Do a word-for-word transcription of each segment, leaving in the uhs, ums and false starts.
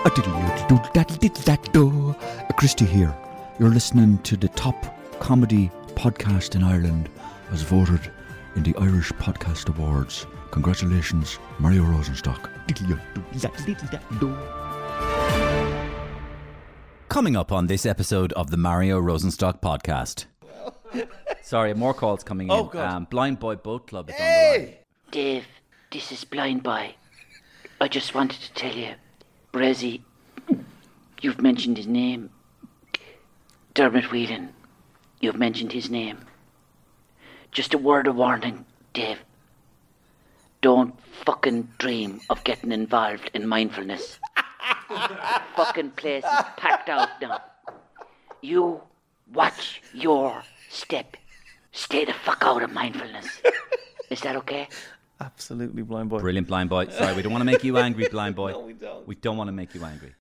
Christy here. You're listening to the top comedy podcast in Ireland as voted in the Irish Podcast Awards. Congratulations, Mario Rosenstock. Coming up on this episode of the Mario Rosenstock podcast. Sorry, more calls coming in. Oh, God. Um, Blind Boy Boat Club is Hey! on the line. Dave, this is Blind Boy. I just wanted to tell you, Brezzy, you've mentioned his name. Dermot Whelan, you've mentioned his name. Just a word of warning, Dave. Don't fucking dream of getting involved in mindfulness. Fucking place is packed out now. You watch your step. Stay the fuck out of mindfulness. Is that okay? Absolutely, Blind Boy. Brilliant, Blind Boy. Sorry, we don't want to make you angry, Blind Boy. No, we don't. We don't want to make you angry.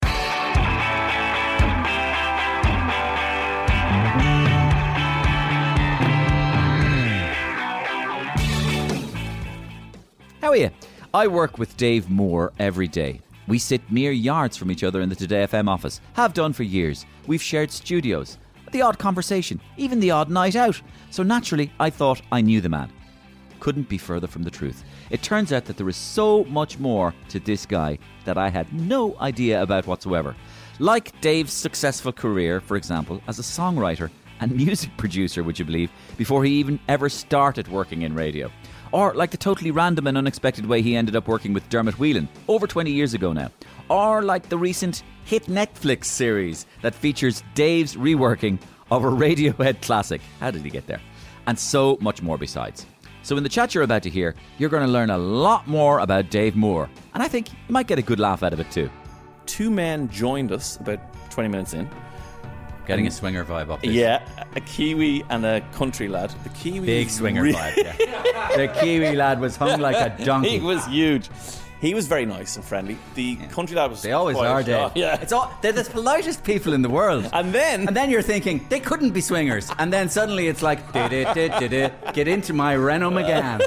How are you? I work with Dave Moore every day. We sit mere yards from each other in the Today F M office. Have done for years. We've shared studios, the odd conversation, even the odd night out. So naturally, I thought I knew the man. Couldn't be further from the truth. It turns out that there is so much more to this guy that I had no idea about whatsoever. Like Dave's successful career, for example, as a songwriter and music producer, would you believe, before he even ever started working in radio. Or like the totally random and unexpected way he ended up working with Dermot Whelan over twenty years ago now. Or like the recent hit Netflix series that features Dave's reworking of a Radiohead classic. How did he get there? And so much more besides. So in the chat you're about to hear, you're going to learn a lot more about Dave Moore. And I think you might get a good laugh out of it too. Two men joined us about twenty minutes in. Getting a swinger vibe up this. Yeah, a Kiwi and a country lad. The Kiwi Big was swinger re- vibe, yeah. The Kiwi lad was hung like a donkey. He was huge. He was very nice and friendly. The yeah. country lad was They always quiet. are, Dave. Oh, yeah. It's all, they're the politest people in the world. And then... And then you're thinking, they couldn't be swingers. And then suddenly it's like, get into my Renault Megane.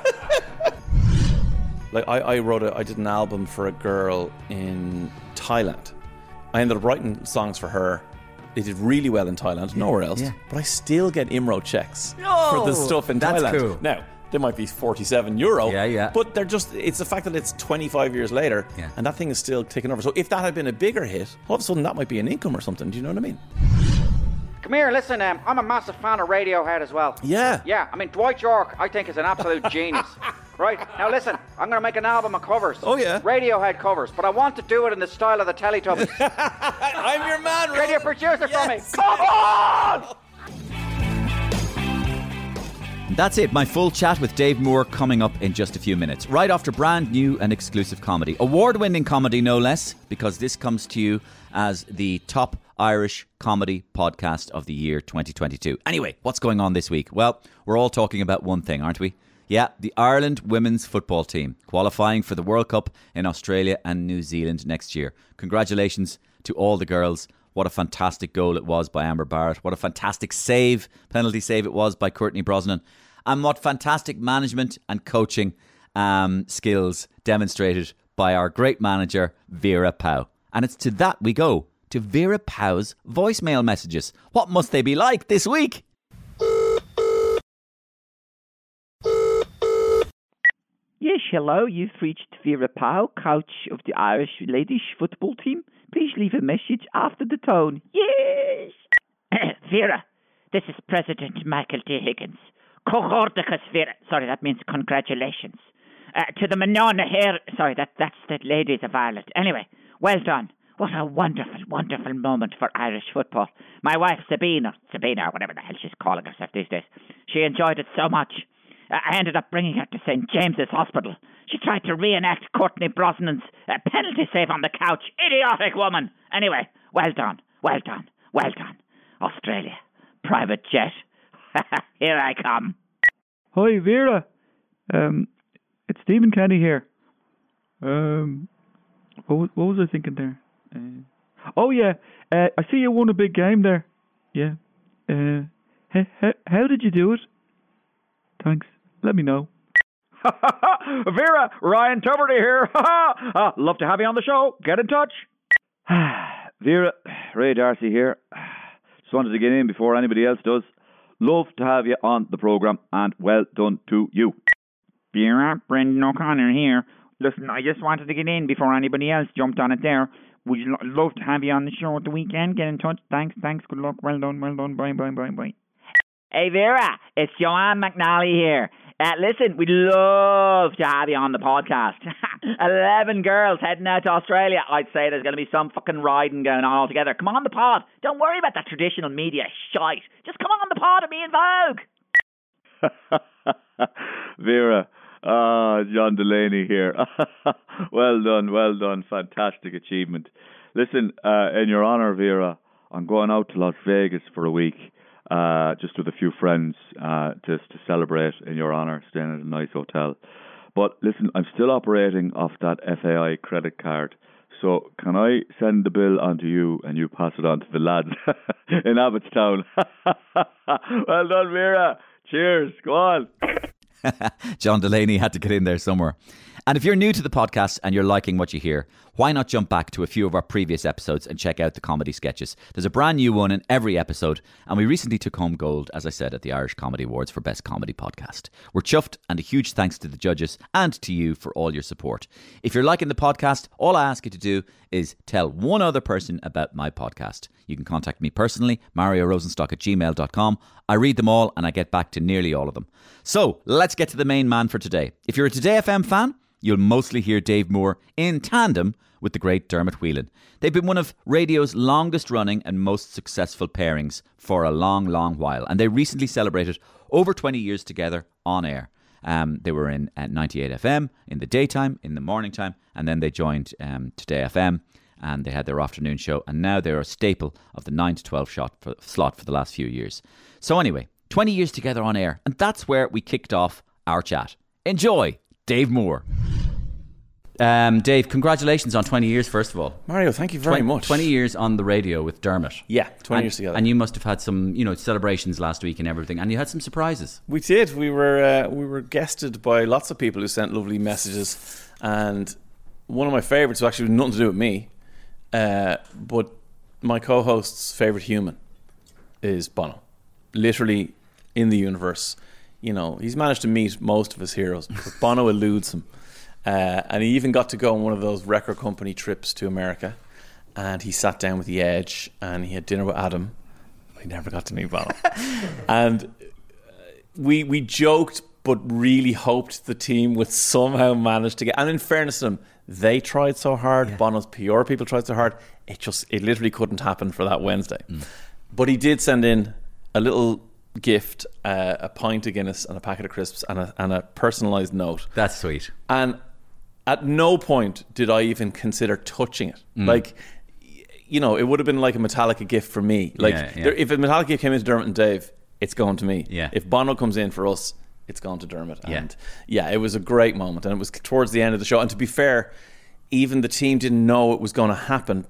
Like, I, I wrote a... I did an album for a girl in Thailand. I ended up writing songs for her. They did really well in Thailand, nowhere else. Yeah. But I still get I M R O checks oh, for the stuff in that's Thailand. That's cool. Now, they might be forty-seven euro. Yeah, yeah. But they're just, it's the fact that it's twenty-five years later yeah. and that thing is still taking over. So if that had been a bigger hit, all of a sudden that might be an income or something. Do you know what I mean? Come here, listen, um, I'm a massive fan of Radiohead as well. Yeah. Yeah, I mean, Dwight York, I think, is an absolute genius. Right, now listen, I'm going to make an album of covers. Oh, yeah? Radiohead covers, but I want to do it in the style of the Teletubbies. I'm your man, Ray. Can you produce it yes. for me? Come on! That's it, my full chat with Dave Moore coming up in just a few minutes. Right after brand new and exclusive comedy. Award-winning comedy, no less, because this comes to you as the top Irish comedy podcast of the year twenty twenty-two. Anyway, what's going on this week? Well, we're all talking about one thing, aren't we? Yeah, the Ireland women's football team qualifying for the World Cup in Australia and New Zealand next year. Congratulations to all the girls. What a fantastic goal it was by Amber Barrett. What a fantastic save, penalty save it was by Courtney Brosnan. And what fantastic management and coaching um, skills demonstrated by our great manager, Vera Pauw. And it's to that we go, to Vera Pauw's voicemail messages. What must they be like this week? Yes, hello, you've reached Vera Pauw, coach of the Irish ladies football team. Please leave a message after the tone. Yes! Vera, this is President Michael D. Higgins. Cohorticus Vera. Sorry, that means congratulations. Uh, to the Manana here. Sorry, that, that's the ladies of Ireland. Anyway, well done. What a wonderful, wonderful moment for Irish football. My wife, Sabine, or Sabina, or whatever the hell she's calling herself these days, she enjoyed it so much. I ended up bringing her to Saint James's Hospital. She tried to reenact Courtney Brosnan's uh, penalty save on the couch. Idiotic woman. Anyway, well done, well done, well done. Australia, private jet. Here I come. Hi, Vera. Um, it's Stephen Kenny here. Um, what was, what was I thinking there? Uh, oh, yeah. Uh, I see you won a big game there. Yeah. Uh, h- h- how did you do it? Thanks. Let me know. Vera, Ryan Tuberty here. uh, love to have you on the show. Get in touch. Vera, Ray Darcy here. Just wanted to get in before anybody else does. Love to have you on the programme, and well done to you. Vera, Brendan O'Connor here. Listen, I just wanted to get in before anybody else jumped on it there. Would you lo- love to have you on the show at the weekend? Get in touch. Thanks, thanks. Good luck. Well done, well done. Bye, bye, bye, bye. Hey, Vera, it's Joanne McNally here. Uh, listen, we'd love to have you on the podcast. Eleven girls heading out to Australia. I'd say there's going to be some fucking riding going on all together. Come on the pod. Don't worry about that traditional media shite. Just come on the pod and be in Vogue. Vera, ah, John Delaney here. Well done, well done. Fantastic achievement. Listen, uh, in your honour, Vera, I'm going out to Las Vegas for a week. Uh, just with a few friends, uh, just to celebrate in your honour, staying at a nice hotel. But listen, I'm still operating off that F A I credit card. So can I send the bill on to you and you pass it on to the lads in Abbottstown? Well done, Vera. Cheers. Go on. John Delaney had to get in there somewhere. And if you're new to the podcast and you're liking what you hear, why not jump back to a few of our previous episodes and check out the comedy sketches? There's a brand new one in every episode, and we recently took home gold, as I said, at the Irish Comedy Awards for Best Comedy Podcast. We're chuffed, and a huge thanks to the judges and to you for all your support. If you're liking the podcast, all I ask you to do is tell one other person about my podcast. You can contact me personally, mario rosenstock at gmail dot com. I read them all, and I get back to nearly all of them. So, let's get to the main man for today. If you're a Today F M fan, you'll mostly hear Dave Moore in tandem with the great Dermot Whelan. They've been one of radio's longest running and most successful pairings for a long, long while. And they recently celebrated over twenty years together on air. Um, they were in at ninety-eight F M in the daytime, in the morning time, and then they joined um, Today F M and they had their afternoon show. And now they're a staple of the nine to twelve shot for, slot for the last few years. So anyway, twenty years together on air. And that's where we kicked off our chat. Enjoy, Dave Moore. Um, Dave, congratulations on twenty years, first of all. Mario, thank you very twenty, much. twenty years on the radio with Dermot. Yeah, twenty and, years together. And you must have had some, you know, celebrations last week and everything, and you had some surprises. We did. We were uh, we were guested by lots of people who sent lovely messages, and one of my favourites was actually nothing to do with me, uh, but my co-host's favourite human is Bono. Literally in the universe. You know, he's managed to meet most of his heroes, but Bono eludes him. Uh, and he even got to go on one of those record company trips to America, and he sat down with The Edge and he had dinner with Adam. He never got to meet Bono. And we we joked but really hoped the team would somehow manage to get, and in fairness to them, they tried so hard, yeah. Bono's P R people tried so hard, it just it literally couldn't happen for that Wednesday. Mm. But he did send in a little gift, uh, a pint of Guinness and a packet of crisps and a, and a personalised note. That's sweet. And at no point did I even consider touching it. Mm. Like, you know, it would have been like a Metallica gift for me. Like, yeah, yeah. There, if a Metallica gift came into Dermot and Dave, it's going to me. Yeah. If Bono comes in for us, it's gone to Dermot. Yeah. And yeah, it was a great moment. And it was towards the end of the show. And to be fair, even the team didn't know it was going to happen.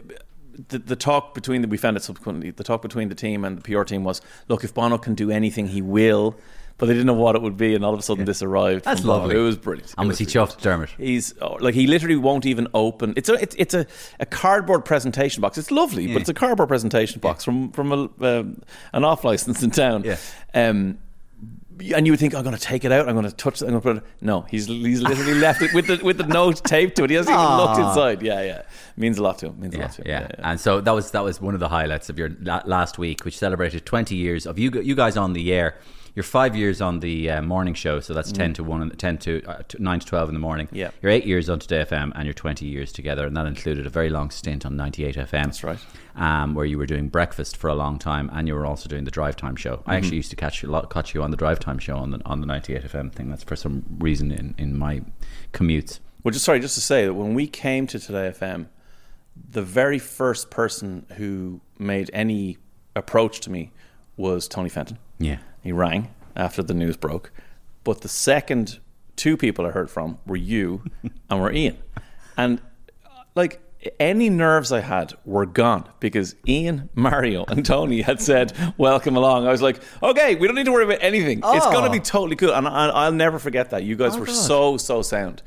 The, the talk between the, we found it subsequently, the talk between the team and the P R team was, look, if Bono can do anything, he will. But they didn't know what it would be, and all of a sudden yeah. this arrived. That's lovely. Bono. It was brilliant. And was he chuffed, Dermot? He's oh, like he literally won't even open. It's a it's, it's a, a cardboard presentation box. It's lovely, yeah. but it's a cardboard presentation box yeah. from from a, um, an off license in town. Yeah. Um, and you would think, I'm going to take it out. I'm going to touch it. I'm going to put it. No, he's he's literally left it with the with the note taped to it. He hasn't even looked inside. Yeah, yeah. Means a lot to him. Means yeah, a lot to him. Yeah. Yeah, yeah. And so that was that was one of the highlights of your la- last week, which celebrated twenty years of you you guys on the air. You're five years on the uh, morning show, so that's mm. ten to one, and ten to uh, nine to twelve in the morning. Yeah. You're eight years on Today F M, and you're twenty years together, and that included a very long stint on ninety-eight F M. That's right. Um, where you were doing breakfast for a long time, and you were also doing the drive time show. Mm-hmm. I actually used to catch you, catch you on the drive time show on the on the ninety-eight F M thing. That's for some reason in, in my commutes. Well, just sorry, just to say that when we came to Today F M, the very first person who made any approach to me was Tony Fenton. Yeah, he rang after the news broke, but the second two people I heard from were you and were Ian, and like any nerves I had were gone because Ian, Mario and Tony had said welcome along. I was like, okay, we don't need to worry about anything. Oh. It's going to be totally cool. And I, I'll never forget that. You guys oh, were God. so so sound. Yeah.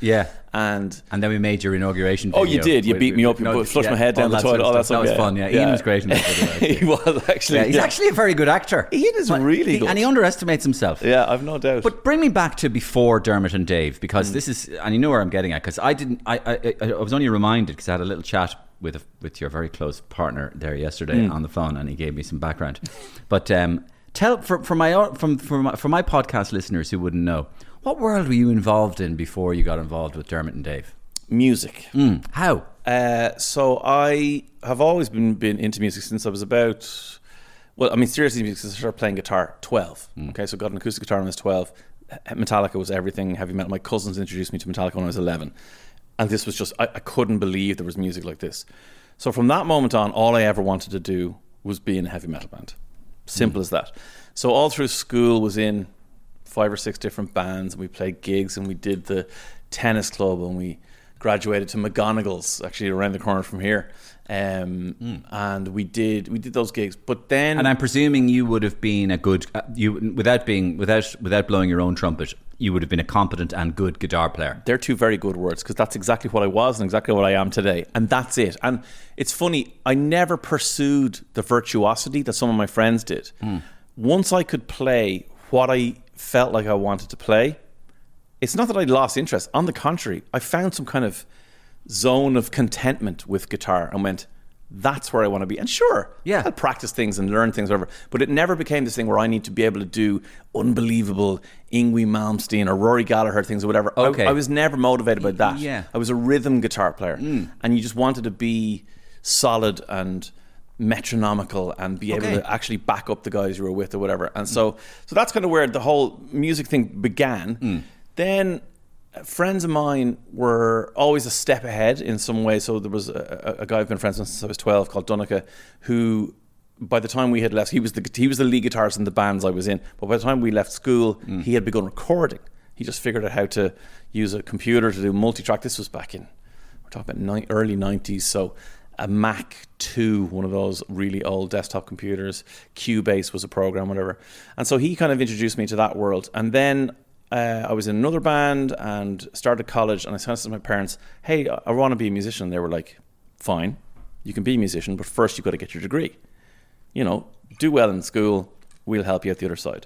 And and then we made your inauguration oh, video. you did. You beat me up. You no, flushed yeah, my head down the that sort toilet. of All that stuff. stuff. That was yeah. fun. Yeah, yeah. Ian was great in that video. He was actually. Yeah, he's yeah. actually a very good actor. Ian is But really he, good, and he underestimates himself. Yeah, I've no doubt. But bring me back to before Dermot and Dave, because mm. this is, and you know where I'm getting at, because I didn't. I, I I was only reminded because I had a little chat with a, with your very close partner there yesterday mm. on the phone, and he gave me some background. But um, tell for for my from for my, for my podcast listeners who wouldn't know, what world were you involved in before you got involved with Dermot and Dave? Music. Mm. How? Uh, so I have always been been into music since I was about. Well, I mean, seriously, because I started playing guitar twelve. Mm. Okay, so I got an acoustic guitar when I was twelve. Metallica was everything, heavy metal. My cousins introduced me to Metallica when I was eleven. And this was just, I, I couldn't believe there was music like this. So from that moment on, all I ever wanted to do was be in a heavy metal band. Simple mm. as that. So all through school was in five or six different bands, and we played gigs, and we did the tennis club, and we graduated to McGonagall's, actually around the corner from here. Um, mm. And we did we did those gigs, but then, and I'm presuming you would have been a good uh, you without being without without blowing your own trumpet, you would have been a competent and good guitar player. They're two very good words, because that's exactly what I was and exactly what I am today, and that's it. And it's funny, I never pursued the virtuosity that some of my friends did. Mm. Once I could play what I felt like I wanted to play, it's not that I lost interest. On the contrary, I found some kind of zone of contentment with guitar and went, that's where I want to be. And sure, yeah, I'll practice things and learn things, whatever. But it never became this thing where I need to be able to do unbelievable Yngwie Malmsteen or Rory Gallagher things or whatever. Okay. I, I was never motivated by that. Yeah. I was a rhythm guitar player. Mm. And you just wanted to be solid and metronomical and be able okay. to actually back up the guys you were with or whatever. And so, so that's kind of where the whole music thing began. Mm. Then friends of mine were always a step ahead in some way. So there was a, a guy I've been friends with since I was twelve called Donica, who by the time we had left, he was the he was the lead guitarist in the bands I was in. But by the time we left school, mm. he had begun recording. He just figured out how to use a computer to do multi-track. This was back in, we're talking about ni- early nineties. So a Mac two, one of those really old desktop computers. Cubase was a program, whatever. And so he kind of introduced me to that world. And then Uh, I was in another band and started college, and I said to my parents, hey, I want to be a musician. They were like, fine, you can be a musician, but first you've got to get your degree. You know, do well in school, we'll help you out the other side.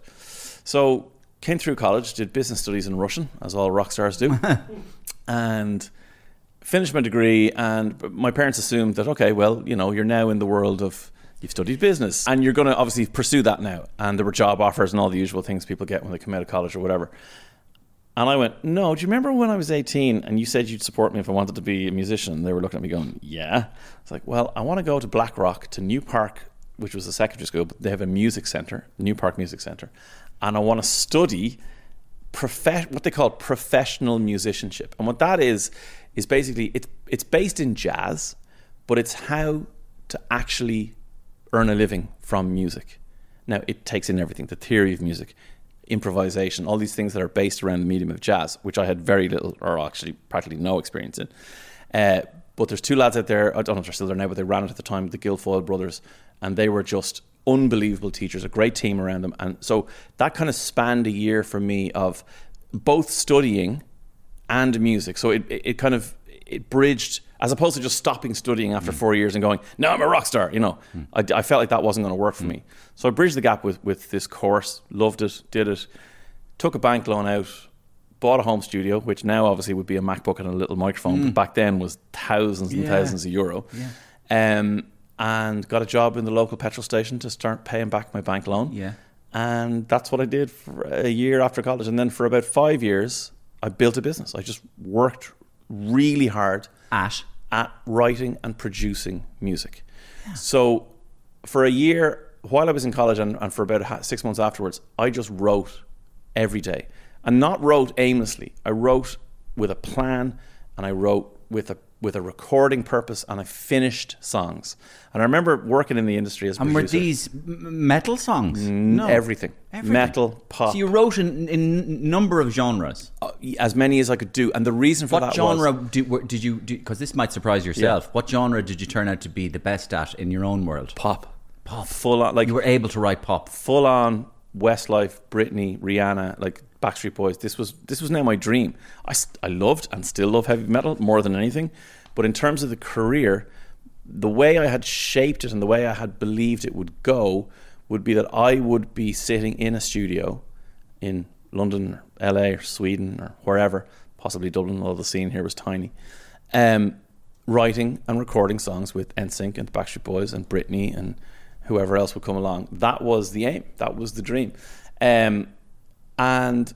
So came through college, did business studies in Russian, as all rock stars do, and finished my degree. And my parents assumed that, okay, well, you know, you're now in the world of, you've studied business and you're going to obviously pursue that now. And there were job offers and all the usual things people get when they come out of college or whatever. And I went, no, do you remember when I was eighteen and you said you'd support me if I wanted to be a musician? And they were looking at me going, yeah. It's like, well, I want to go to Blackrock, to New Park, which was a secondary school, but they have a music centre, New Park Music Centre. And I want to study prof- what they call professional musicianship. And what that is, is basically, it's, it's based in jazz, but it's how to actually earn a living from music. Now, it takes in everything, the theory of music, improvisation, all these things that are based around the medium of jazz, which I had very little, or actually practically no experience in. Uh, but there's two lads out there, I don't know if they're still there now, but they ran it at the time, the Guilfoyle brothers, and they were just unbelievable teachers, a great team around them. And so that kind of spanned a year for me of both studying and music. So it, it, it kind of, it bridged, as opposed to just stopping studying after mm. four years and going, no, I'm a rock star, you know. Mm. I, I felt like that wasn't going to work for mm. me. So I bridged the gap with, with this course, loved it, did it, took a bank loan out, bought a home studio, which now obviously would be a MacBook and a little microphone, mm. but back then was thousands and yeah. thousands of euro. Yeah. Um, and got a job in the local petrol station to start paying back my bank loan. Yeah. And that's what I did for a year after college. And then for about five years, I built a business. I just worked really hard at at writing and producing music. Yeah. So for a year, while I was in college and, and for about six months afterwards, I just wrote every day. And not wrote aimlessly. I wrote with a plan, and I wrote with a with a recording purpose, and I finished songs. And I remember working in the industry as a and producer. were these m- metal songs? No. Everything. Everything. Metal, pop. So you wrote in a number of genres? Uh, as many as I could do. And the reason for what that genre was... What genre did you... Because this might surprise yourself. Yeah. What genre did you turn out to be the best at in your own world? Pop. Pop. Full on. Like, you were able to write pop. Full on Westlife, Britney, Rihanna, like Backstreet Boys. This was this was now my dream. I, st- I loved and still love heavy metal more than anything. But in terms of the career, the way I had shaped it and the way I had believed it would go would be that I would be sitting in a studio in London, or L A, or Sweden, or wherever, possibly Dublin, although the scene here was tiny, um, writing and recording songs with N Sync and the Backstreet Boys and Britney and whoever else would come along. That was the aim. That was the dream. Um, and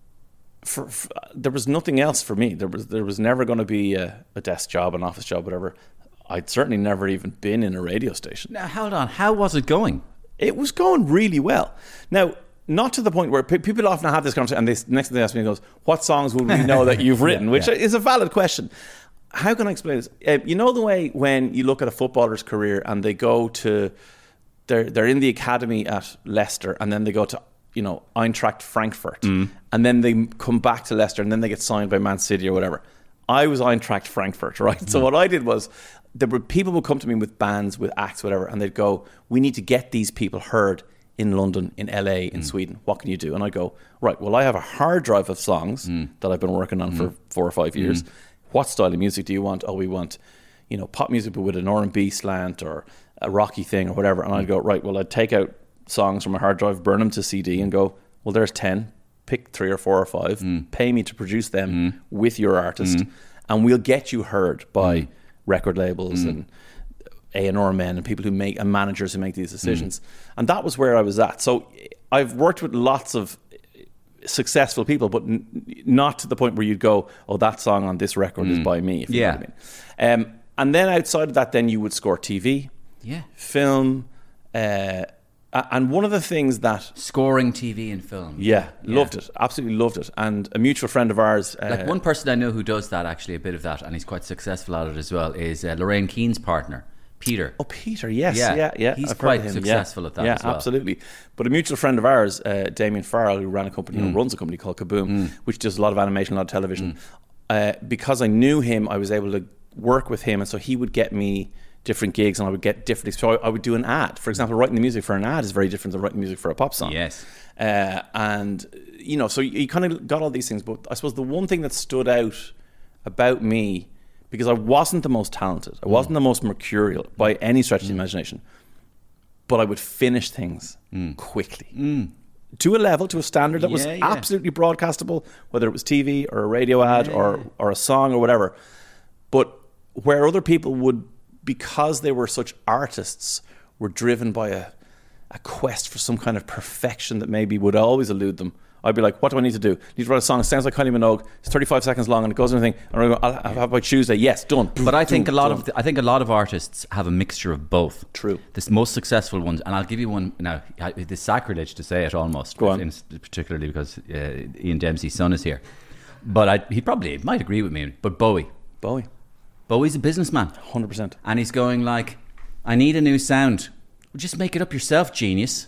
for, for, there was nothing else for me. There was there was never going to be a, a desk job, an office job, whatever. I'd certainly never even been in a radio station. Now, hold on. How was it going? It was going really well. Now, not to the point where pe- people often have this conversation, and they, next thing they ask me goes, what songs would we know that you've written? yeah, Which yeah. is a valid question. How can I explain this? Uh, you know the way when you look at a footballer's career and they go to, they're, they're in the academy at Leicester and then they go to, you know, Eintracht Frankfurt Mm. and then they come back to Leicester and then they get signed by Man City or whatever. I was Eintracht Frankfurt, right? Mm. So what I did was, there were people would come to me with bands, with acts, whatever, and they'd go, we need to get these people heard in London, in L A, in mm. Sweden. What can you do? And I go, right, well, I have a hard drive of songs mm. that I've been working on mm. for four or five years. Mm. What style of music do you want? Oh, we want, you know, pop music, but with an R and B slant or a rocky thing or whatever. And I'd go, right, well, I'd take out songs from a hard drive, burn them to C D and go, well, there's ten. Pick three or four or five. Mm. Pay me to produce them mm. with your artist. Mm. And we'll get you heard by... Mm. record labels mm. and A and R men and people who make and managers who make these decisions. Mm. And that was where I was at. So I've worked with lots of successful people, but n- not to the point where you'd go, oh, that song on this record mm. is by me, if you yeah. know what I mean. Um, and then outside of that, then you would score T V, yeah, film, uh, and one of the things that... Scoring T V and film. Yeah, yeah. loved it. Absolutely loved it. And a mutual friend of ours... Uh, like one person I know who does that, actually, a bit of that, and he's quite successful at it as well, is uh, Lorraine Keane's partner, Peter. Oh, Peter, yes. Yeah, yeah, yeah. He's I've quite heard of him. successful yeah. at that yeah, as well. Yeah, absolutely. But a mutual friend of ours, uh, Damien Farrell, who ran a company, mm. who runs a company called Kaboom, mm. which does a lot of animation, a lot of television. Mm. Uh, because I knew him, I was able to work with him, and so he would get me... different gigs, and I would get different. So I, I would do an ad. For example, writing the music for an ad is very different than writing music for a pop song. Yes. Uh, and, you know, so you, you kind of got all these things. But I suppose the one thing that stood out about me, because I wasn't the most talented, I wasn't mm. the most mercurial by any stretch of the imagination, but I would finish things mm. quickly. Mm. To a level, to a standard that yeah, was yeah. absolutely broadcastable, whether it was T V or a radio ad yeah. or, or a song or whatever. But where other people would, because they were such artists, were driven by a, a quest for some kind of perfection that maybe would always elude them. I'd be like, what do I need to do? I need to write a song. It sounds like Kylie Minogue. It's thirty-five seconds long and it goes and everything. And I go, I'll have it by Tuesday. Yes, done. But I think done, a lot done. of the, I think a lot of artists have a mixture of both. True. The most successful ones, and I'll give you one now. It's sacrilege to say it almost, go on. In, particularly because uh, Ian Dempsey's son is here. But I, he probably might agree with me. But Bowie, Bowie. Bowie's a businessman. one hundred percent. And he's going like, I need a new sound. Well, just make it up yourself, genius.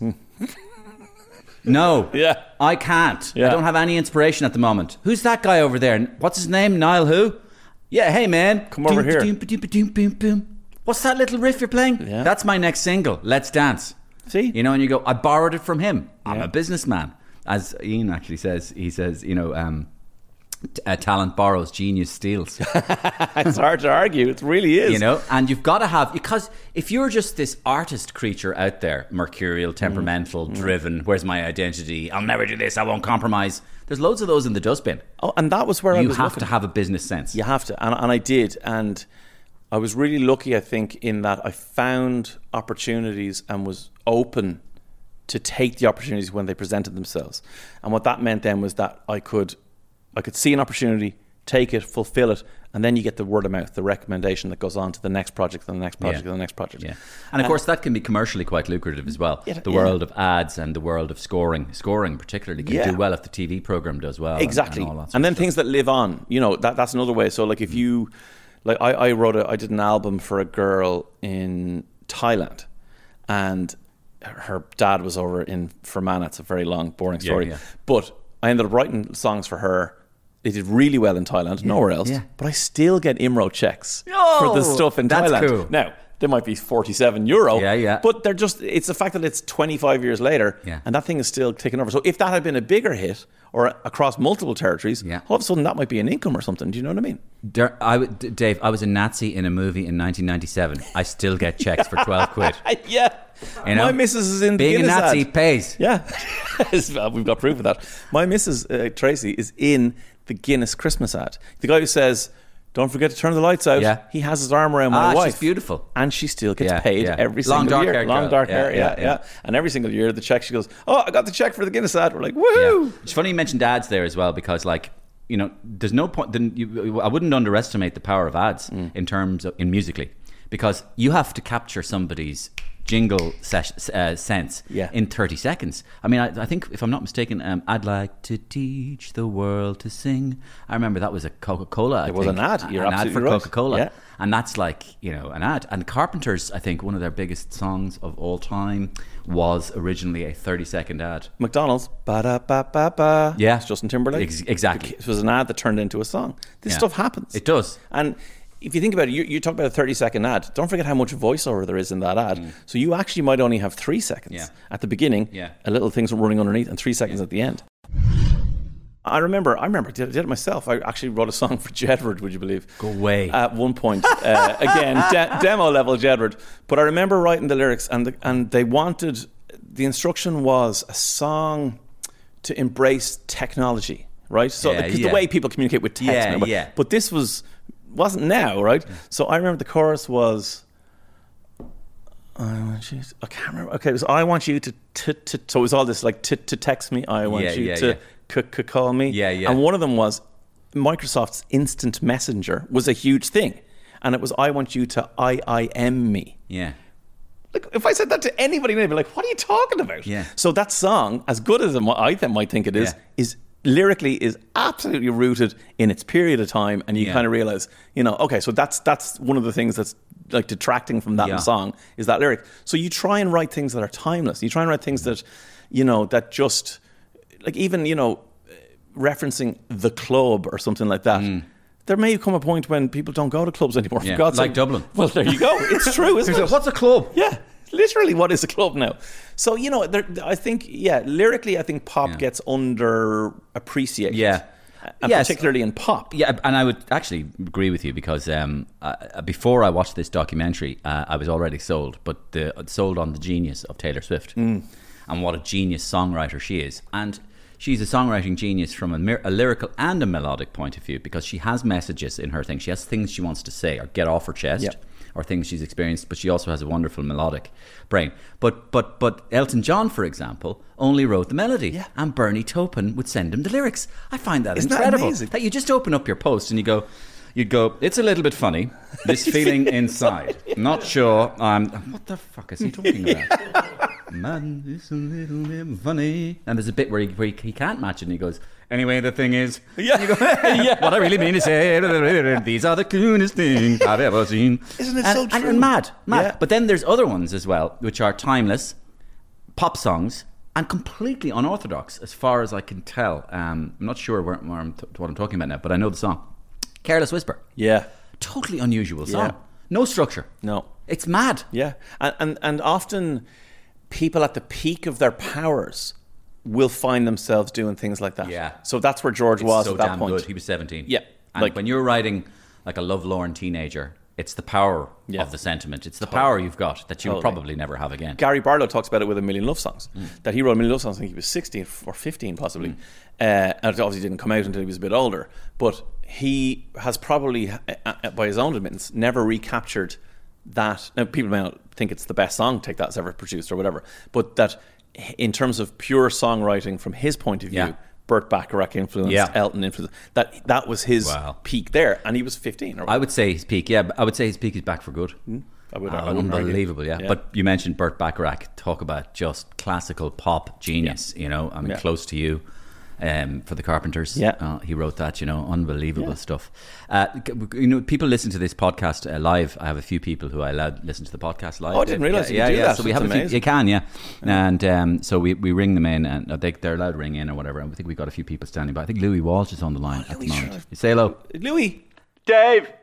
No. Yeah. I can't. Yeah. I don't have any inspiration at the moment. Who's that guy over there? What's his name? Niall who? Yeah, hey man. Come over here. What's that little riff you're playing? Yeah. That's my next single. Let's dance. See? You know, and you go, I borrowed it from him. I'm Yeah. a businessman. As Ian actually says, he says, you know, um, Uh, talent borrows, genius steals. It's hard to argue. It really is. You know, and you've got to have, because if you're just this artist creature out there, mercurial, temperamental, mm. driven, where's my identity? I'll never do this. I won't compromise. There's loads of those in the dustbin. Oh, and that was where you I was have looking. to have a business sense. You have to, and, and I did, and I was really lucky. I think in that I found opportunities and was open to take the opportunities when they presented themselves. And what that meant then was that I could. I could see an opportunity, take it, fulfill it, and then you get the word of mouth, the recommendation that goes on to the next project, and the next project, yeah. and the next project. Yeah. And of course, that can be commercially quite lucrative as well. Yeah, the yeah. world of ads and the world of scoring. Scoring particularly can Yeah. do well if the T V program does well. Exactly. And, and, all that sort and then of things that live on, you know, that that's another way. So like if you, like I, I wrote a, I did an album for a girl in Thailand, and her dad was over in Fermanagh. It's a very long, boring story. Yeah, yeah. But I ended up writing songs for her. They did really well in Thailand, nowhere else. yeah. But I still get I M R O checks Oh, for the stuff in that's Thailand. cool. Now, they might be forty-seven euro. Yeah, yeah. But they're just, it's the fact that it's twenty-five years later Yeah. and that thing is still taking over. So if that had been a bigger hit or across multiple territories, Yeah. all of a sudden that might be an income or something. Do you know what I mean? Der- I w- D- Dave, I was a Nazi in a movie in nineteen ninety-seven. I still get checks for twelve quid. yeah. You know? My missus is in the Being Guinness a Nazi ad. pays. Yeah. Well, we've got proof of that. My missus, uh, Tracy, is in the Guinness Christmas ad. The guy who says, don't forget to turn the lights out. Yeah. He has his arm around my Ah, wife. she's beautiful. And she still gets Yeah, paid yeah. every Long, single year. dark-haired Long girl. dark Yeah, hair, yeah, yeah, yeah, yeah. And every single year, the check, she goes, oh, I got the check for the Guinness ad. We're like, woohoo! Yeah. It's funny you mentioned ads there as well, because like, you know, there's no point. Then you, I wouldn't underestimate the power of ads Mm. in terms of in musically, because you have to capture somebody's jingle ses- uh, sense Yeah. in thirty seconds. I mean, I, I think if I'm not mistaken, um, I'd like to teach the world to sing. I remember that was a Coca-Cola. I It was think. an ad. You're an ad absolutely for right. Coca-Cola. Yeah. And that's like, you know, an ad. And Carpenters, I think one of their biggest songs of all time was originally a thirty second ad. McDonald's, ba-da-ba-ba-ba. Yeah. It's Justin Timberlake. Ex- exactly. It was an ad that turned into a song. This Yeah. stuff happens. It does. And if you think about it, you, you talk about a thirty second ad. Don't forget how much voiceover there is in that ad. So you actually might only have three seconds Yeah. at the beginning, Yeah. a little things running underneath, and three seconds at the end. I remember, I remember, I did, I did it myself. I actually wrote a song for Jedward, would you believe? Go away. At one point, uh, again, de- demo level Jedward. But I remember writing the lyrics, and the, and they wanted, the instruction was a song to embrace technology, right? So Yeah, the, 'cause yeah. the way people communicate with text. Yeah, now, but, yeah. but this was wasn't now, right? So I remember the chorus was, I want you to, I can't remember. Okay, it was I want you to, to, to so it was all this like to, to text me. I want Yeah, you yeah, to yeah. c- c- call me. Yeah, yeah. And one of them was Microsoft's Instant Messenger was a huge thing, and it was I want you to I I M me. Yeah. Like, if I said that to anybody, they'd be like, "What are you talking about?" Yeah. So that song, as good as I th- might think it is, Yeah. is lyrically is absolutely rooted in its period of time, and you Yeah. kind of realize, you know, okay, so that's that's one of the things that's like detracting from that Yeah. song is that lyric. So you try and write things that are timeless. You try and write things that, you know, that just like even you know, referencing the club or something like that. There may come a point when people don't go to clubs anymore. For Yeah, God's like sake. Dublin. Well, there you go. It's true, isn't it? What's a club? Yeah, literally, what is a club now? So you know, there, I think, yeah, lyrically, I think pop Yeah. gets underappreciated. Yeah. and Yes. particularly in pop. Yeah, and I would actually agree with you because um, uh, before I watched this documentary, uh, I was already sold, but the, sold on the genius of Taylor Swift and what a genius songwriter she is. And she's a songwriting genius from a, mir- a lyrical and a melodic point of view because she has messages in her thing. She has things she wants to say or get off her chest. Yeah. Or things she's experienced, but she also has a wonderful melodic brain. But but but Elton John, for example, only wrote the melody, Yeah. and Bernie Taupin would send him the lyrics. I find that Isn't that incredible. amazing? That you just open up your post and you go, you'd go, it's a little bit funny, this feeling inside. Not sure. Um, what the fuck is he talking about? Man, it's a little bit funny. And there's a bit where he, where he, he can't match it, and he goes, anyway, the thing is, Yeah. you go, what I really mean is say, these are the coolest things I've ever seen. Isn't it and, so and- true? And mad, mad. Yeah. But then there's other ones as well, which are timeless, pop songs, and completely unorthodox, as far as I can tell. Um, I'm not sure where, where I'm t- what I'm talking about now, but I know the song. Careless Whisper. Yeah, Totally unusual song. Yeah. No structure. no, It's mad. yeah, and, and and often people at the peak of their powers will find themselves doing things like that. Yeah. So that's where George It's was so at that damn point. good. He was seventeen. Yeah, And like- when you're writing like a lovelorn teenager, it's the power Yeah. of the sentiment. It's the power you've got that you will Totally. probably never have again. Gary Barlow talks about it with A Million Love Songs. Mm. That he wrote A Million Love Songs, I think he was sixteen or fifteen possibly. Uh, and it obviously didn't come out until he was a bit older. But he has probably, uh, uh, by his own admittance, never recaptured that. Now, people may not think it's the best song Take That's ever produced or whatever. But that in terms of pure songwriting from his point of view, Yeah. Burt Bacharach influenced, Yeah. Elton influenced, that, that was his Wow. peak there. And he was fifteen. Or I would say his peak, yeah, I would say his peak is back for good. I would, Uh, I wouldn't argue. unbelievable, yeah. Yeah. But you mentioned Burt Bacharach. Talk about just classical pop genius. You know, I mean, Yeah. Close to You um, for the Carpenters. Yeah. uh, he wrote that. You know, unbelievable stuff. Uh, you know, people listen to this podcast uh, live. I have a few people who I allowed listen to the podcast live. Oh, I didn't realise yeah, you could yeah, do yeah. that. So we That's have a few. amazing. You can, yeah. And um, so we, we ring them in, and they they're allowed to ring in or whatever. And I think we've got a few people standing by. I think Louis Walsh is on the line at the Louis, moment. sure. You say hello. Louis. Dave,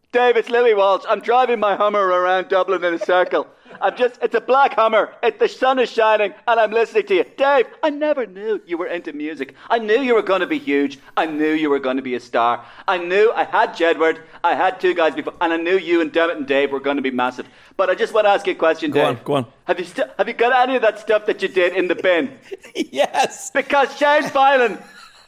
Dave, it's Louis Walsh. I'm driving my Hummer around Dublin in a circle. I'm just, it's a black Hummer. It, the sun is shining and I'm listening to you. Dave, I never knew you were into music. I knew you were going to be huge. I knew you were going to be a star. I knew I had Jedward. I had two guys before. And I knew you and Dermot and Dave were going to be massive. But I just want to ask you a question, Go Dave. on, go on. Have you, st- have you got any of that stuff that you did in the bin? Yes. Because Shane Filan...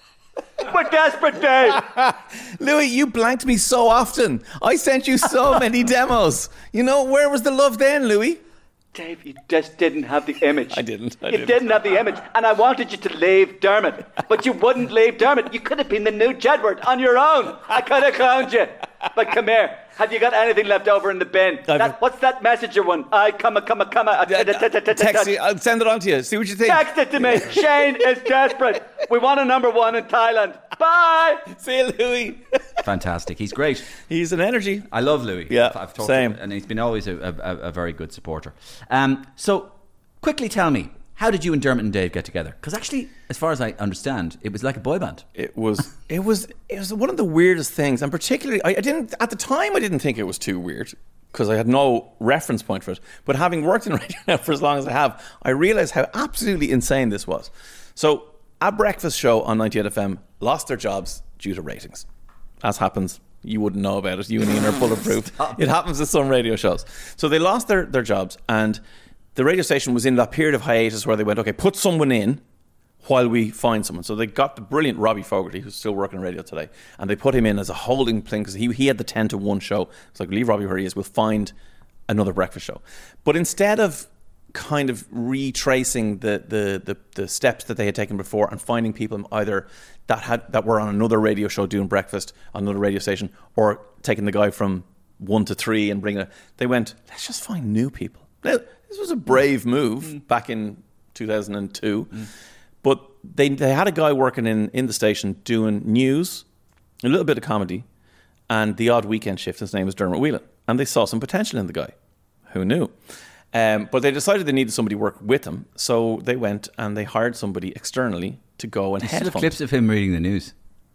We're desperate, Dave. Louis, you blanked me so often. I sent you so many demos. You know, where was the love then, Louis? Dave, you just didn't have the image. I didn't. I you didn't. didn't have the image. And I wanted you to leave Dermot. But you wouldn't leave Dermot. You could have been the new Jedward on your own. I could have clowned you. But come here. Have you got anything left over in the bin? That, what's that messenger one? I come a come a come a. Text it. I'll send it on to you. See what you think. Text it to me. Shane is desperate. We want a number one in Thailand. Bye. See you, Louis. Fantastic. He's great. He's an energy. I love Louis. Yeah, I've, I've talked same. To him, and he's been always a, a, a very good supporter. Um, so, quickly tell me, how did you and Dermot and Dave get together? Because actually, as far as I understand, it was like a boy band. It was. It was. It was one of the weirdest things, and particularly, I, I didn't at the time. I didn't think it was too weird because I had no reference point for it. But having worked in radio now for as long as I have, I realised how absolutely insane this was. So, a breakfast show on ninety-eight F M lost their jobs due to ratings. As happens, you wouldn't know about it. You and Ian are bulletproof. It happens to some radio shows. So they lost their, their jobs, and the radio station was in that period of hiatus where they went, okay, put someone in while we find someone. So they got the brilliant Robbie Fogarty, who's still working on radio today, and they put him in as a holding thing because he, he had the ten to one show. It's like, leave Robbie where he is, we'll find another breakfast show. But instead of kind of retracing the, the, the, the steps that they had taken before and finding people either that had that were on another radio show doing breakfast on another radio station, or taking the guy from one to three and bringing it, they went, let's just find new people. Now, this was a brave move mm. back in two thousand two, mm. but they they had a guy working in, in the station doing news, a little bit of comedy, and the odd weekend shift. His name was Dermot Whelan, and they saw some potential in the guy. Who knew? Um, but they decided they needed somebody to work with them, so they went and they hired somebody externally to go and headhunt. Have clips of him reading the news.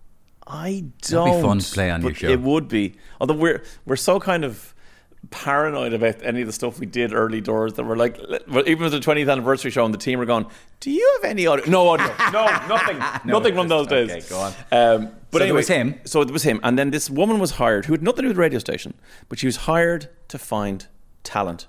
I don't. That'd be fun to play on your show. It would be. Although we're we're so kind of paranoid about any of the stuff we did early doors that we're like, even with the twentieth anniversary show and the team were going, do you have any audio? No audio. No, nothing. no, nothing from those days. Okay, go on. Um, but so anyway, it was him. So it was him. And then this woman was hired who had nothing to do with the radio station, but she was hired to find talent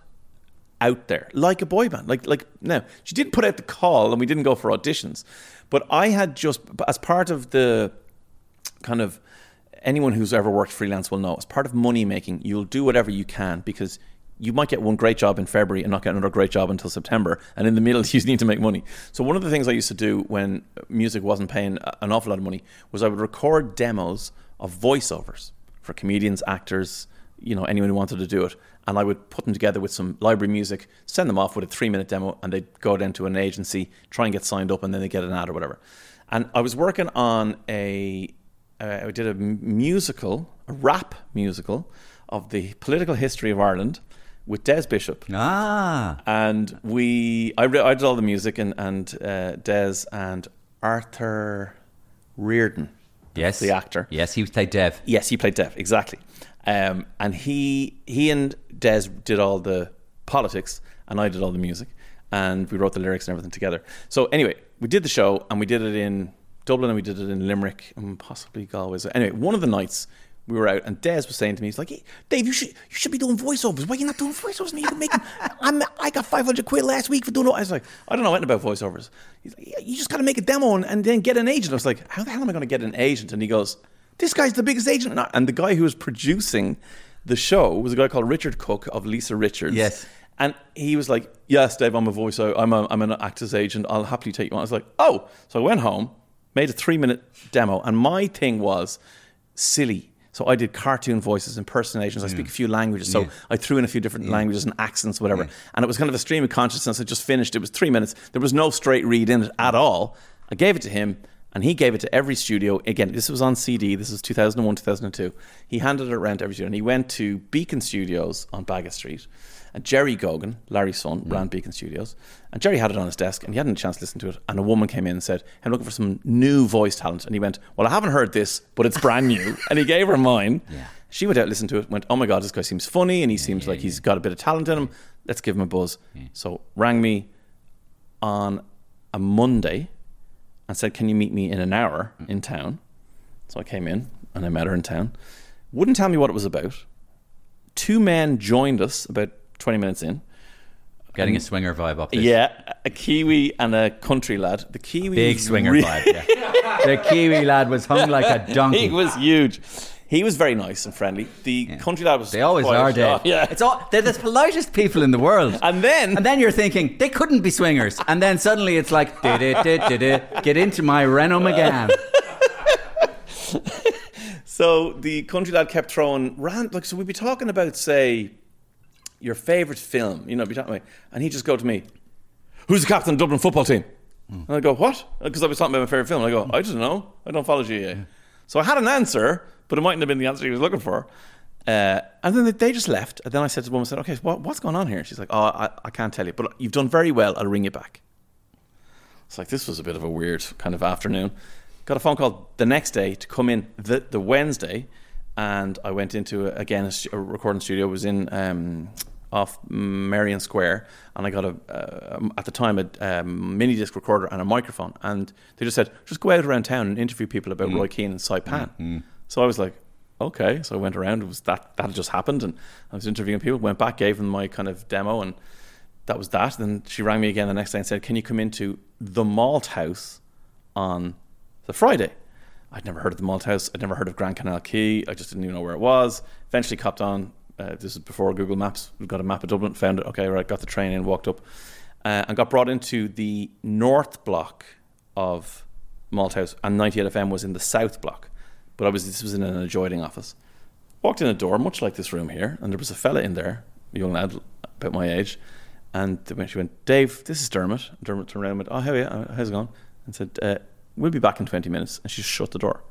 out there, like a boy band. Like, like no, she didn't put out the call and we didn't go for auditions. But I had just, as part of the kind of, anyone who's ever worked freelance will know, as part of money making, you'll do whatever you can because you might get one great job in February and not get another great job until September. And in the middle, you need to make money. So one of the things I used to do when music wasn't paying an awful lot of money was I would record demos of voiceovers for comedians, actors, you know, anyone who wanted to do it. And I would put them together with some library music, send them off with a three-minute demo, and they'd go down to an agency, try and get signed up, and then they get an ad or whatever. And I was working on a, uh, I did a musical, a rap musical of the political history of Ireland with Des Bishop. Ah. And we, I, re- I did all the music, and, and uh, Des and Arthur Reardon. Yes. The actor. Yes, he played Dev. Yes, he played Dev, exactly. Um, and he he and Des did all the politics and I did all the music, and we wrote the lyrics and everything together. So anyway, we did the show and we did it in Dublin and we did it in Limerick and possibly Galway. So anyway, one of the nights we were out and Des was saying to me, he's like, hey, Dave, you should you should be doing voiceovers. Why are you not doing voiceovers? You can make them. I'm, I got five hundred quid last week for doing it. I was like, I don't know anything about voiceovers. He's like, yeah, you just got to make a demo and, and then get an agent. I was like, how the hell am I going to get an agent? And he goes, this guy's the biggest agent. And the guy who was producing the show was a guy called Richard Cook of Lisa Richards. Yes. And he was like, yes, Dave, I'm a voice, I'm, a, I'm an actor's agent. I'll happily take you on. I was like, oh. So I went home, made a three-minute demo. And my thing was silly. So I did cartoon voices, impersonations. I speak a few languages. So Yeah. I threw in a few different Yeah. languages and accents, whatever. Yeah. And it was kind of a stream of consciousness. I just finished. It was three minutes. There was no straight read in it at all. I gave it to him. And he gave it to every studio. Again, this was on C D. This was two thousand one, two thousand two. He handed it around to every studio. And he went to Beacon Studios on Baggot Street. And Jerry Gogan, Larry's son, mm. ran Beacon Studios. And Jerry had it on his desk and he hadn't a chance to listen to it. And a woman came in and said, I'm looking for some new voice talent. And he went, well, I haven't heard this, but it's brand new. And he gave her mine. Yeah. She went out, listened to it, went, oh my God, this guy seems funny and he seems yeah, yeah, like he's yeah. got a bit of talent in him. Let's give him a buzz. Yeah. So rang me on a Monday and said, can you meet me in an hour mm. in town? So I came in and I met her in town. Wouldn't tell me what it was about. Two men joined us about twenty minutes in. Getting um, a swinger vibe up this. Yeah, a Kiwi and a country lad. The Kiwi Big swinger re- vibe, yeah. The Kiwi lad was hung like a donkey. He was huge. He was very nice and friendly. The yeah. country lad was They always quiet. are, Dave. Yeah. It's all, they're the politest people in the world. And then... And then you're thinking, they couldn't be swingers. And then suddenly it's like, get into my Renault Megane. So the country lad kept throwing... Ran, like, so we'd be talking about, say, your favourite film. You know, be talking about, and he'd just go to me, who's the captain of the Dublin football team? Mm. And I go, what? Because I was talking about my favourite film. And I go, I don't know. I don't follow G A A. Yeah. So I had an answer... But it mightn't have been the answer he was looking for. Uh, and then they, they just left. And then I said to the woman, I said, okay, so what, what's going on here? She's like, oh, I, I can't tell you. But you've done very well. I'll ring you back. It's like, this was a bit of a weird kind of afternoon. Got a phone call the next day to come in the, the Wednesday. And I went into, a, again, a, a recording studio. It was in um, off Marion Square. And I got, a uh, at the time, a um, mini disc recorder and a microphone. And they just said, just go out around town and interview people about mm. Roy Keane and Saipan. Mm-hmm. So I was like, okay. So I went around. It was that that had just happened, and I was interviewing people. Went back, gave them my kind of demo, and that was that. Then she rang me again the next day and said, "Can you come into the Malt House on the Friday?" I'd never heard of the Malt House. I'd never heard of Grand Canal Quay. I just didn't even know where it was. Eventually, copped on. Uh, this is before Google Maps. We got a map of Dublin. Found it. Okay, right. Got the train in. Walked up, uh, and got brought into the north block of Malt House, and ninety-eight F M was in the south block. But I was this was in an adjoining office. Walked in a door, much like this room here, and there was a fella in there, a young lad about my age, and she went, Dave, this is Dermot. And Dermot turned around and went, oh, how are you? How's it going? And said, uh, we'll be back in twenty minutes. And she shut the door.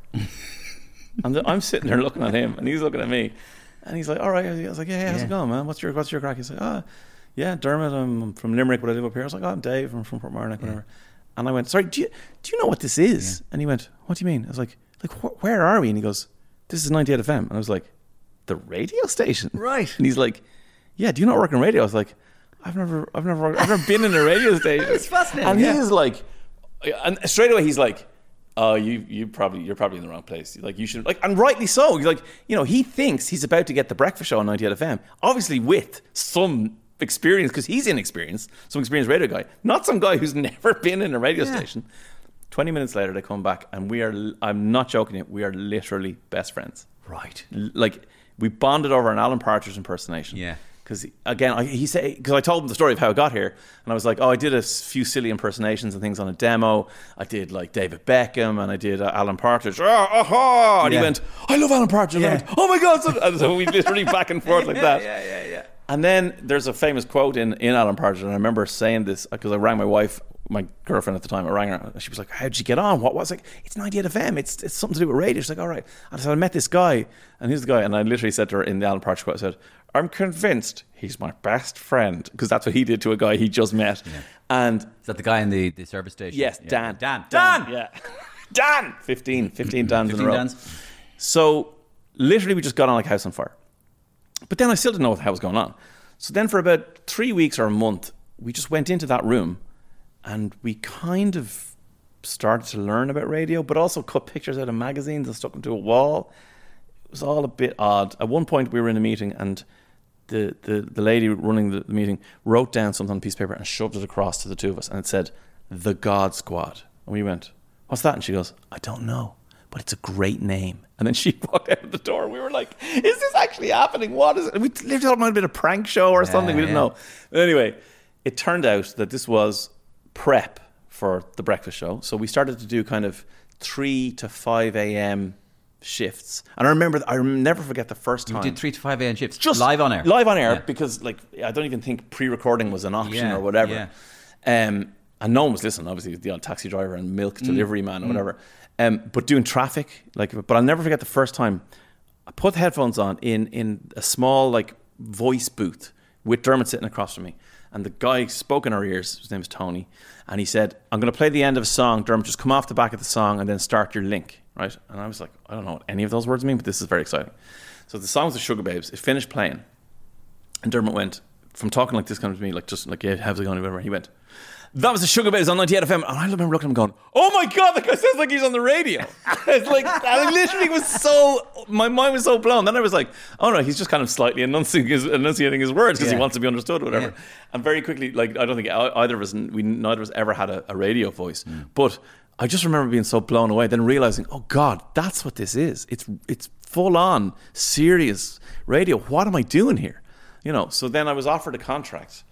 And I'm sitting there looking at him, and he's looking at me, and he's like, all right. I was like, yeah, yeah how's yeah. it going, man? What's your what's your crack? He's like, oh, yeah, Dermot, I'm from Limerick, but I live up here. I was like, oh, I'm Dave, I'm from Portmarnock, whatever. Yeah. And I went, sorry, do you do you know what this is? Yeah. And he went, what do you mean? I was like, like wh- where are we? And he goes, this is ninety-eight F M. And I was like, the radio station? Right. And he's like, yeah, do you not work in radio? I was like, I've never, I've never, I've never been in a radio station. It's fascinating. And yeah. he's like, and straight away he's like, oh, you, you probably, you're probably in the wrong place. Like you should, like, and rightly so. He's like, you know, he thinks he's about to get the breakfast show on ninety-eight F M, obviously with some experience because he's inexperienced, some experienced radio guy, not some guy who's never been in a radio yeah. station. twenty minutes later, they come back, and we are, I'm not joking you, we are literally best friends. Right. Like, we bonded over an Alan Partridge impersonation. Yeah. Because, again, I, he said, because I told him the story of how I got here, and I was like, oh, I did a few silly impersonations and things on a demo. I did, like, David Beckham, and I did uh, Alan Partridge. Oh, aha! And yeah. he went, I love Alan Partridge. Yeah. And I went, oh, my God. So, and so we literally back and forth like that. Yeah, yeah, yeah. And then there's a famous quote in, in Alan Partridge, and I remember saying this because I rang my wife, my girlfriend at the time. I rang her. She was like, "How'd you get on? What was it?" Like, it's ninety-eight F M. It's it's something to do with radio. She's like, "All right." And I said, "I met this guy, and he's the guy." And I literally said to her in the Alan Partridge quote, I said, "I'm convinced he's my best friend," because that's what he did to a guy he just met. Yeah. And is that the guy in the, the service station? Yes, yeah. Dan. Dan. Dan. Dan. Yeah, Dan. Fifteen. Fifteen Dans Fifteen in a row. Dans. So literally, we just got on like house on fire. But then I still didn't know what the hell was going on. So then, for about three weeks or a month, we just went into that room. And we kind of started to learn about radio, but also cut pictures out of magazines and stuck them to a wall. It was all a bit odd. At one point, we were in a meeting, and the, the, the lady running the, the meeting wrote down something on a piece of paper and shoved it across to the two of us. And it said, The God Squad. And we went, what's that? And she goes, I don't know, but it's a great name. And then she walked out of the door, and we were like, is this actually happening? What is it? We literally thought it might have been a prank show or something. Yeah, we didn't yeah. know. But anyway, it turned out that this was prep for the breakfast show. So we started to do kind of three to five a.m. shifts. And I remember, I never forget the first time. You did three to five a.m. shifts? Just live on air? Live on air, yeah. because like I don't even think pre-recording was an option yeah, or whatever. Yeah. Um, and no one was listening, obviously, the odd taxi driver and milk delivery mm. man or mm. whatever. Um, but doing traffic, like, but I'll never forget the first time I put the headphones on in, in a small like voice booth with Dermot sitting across from me. And the guy spoke in our ears, his name is Tony, and he said, I'm going to play the end of a song, Dermot, just come off the back of the song and then start your link, right? And I was like, I don't know what any of those words mean, but this is very exciting. So the song was the Sugar Babes. It finished playing, and Dermot went, from talking like this kind of to me, like just like, yeah, how's it going, whatever, he went, that was the Sugar Babes on ninety-eight F M. And I remember looking at him going, oh my God, that guy sounds like he's on the radio. It's like, I literally was so, my mind was so blown. Then I was like, oh no, he's just kind of slightly enunciating his, enunciating his words because Yeah. he wants to be understood or whatever. Yeah. And very quickly, like, I don't think either of us, we neither of us ever had a, a radio voice. Mm. But I just remember being so blown away, then realizing, oh God, that's what this is. It's it's full on, serious radio. What am I doing here? You know, so then I was offered a contract.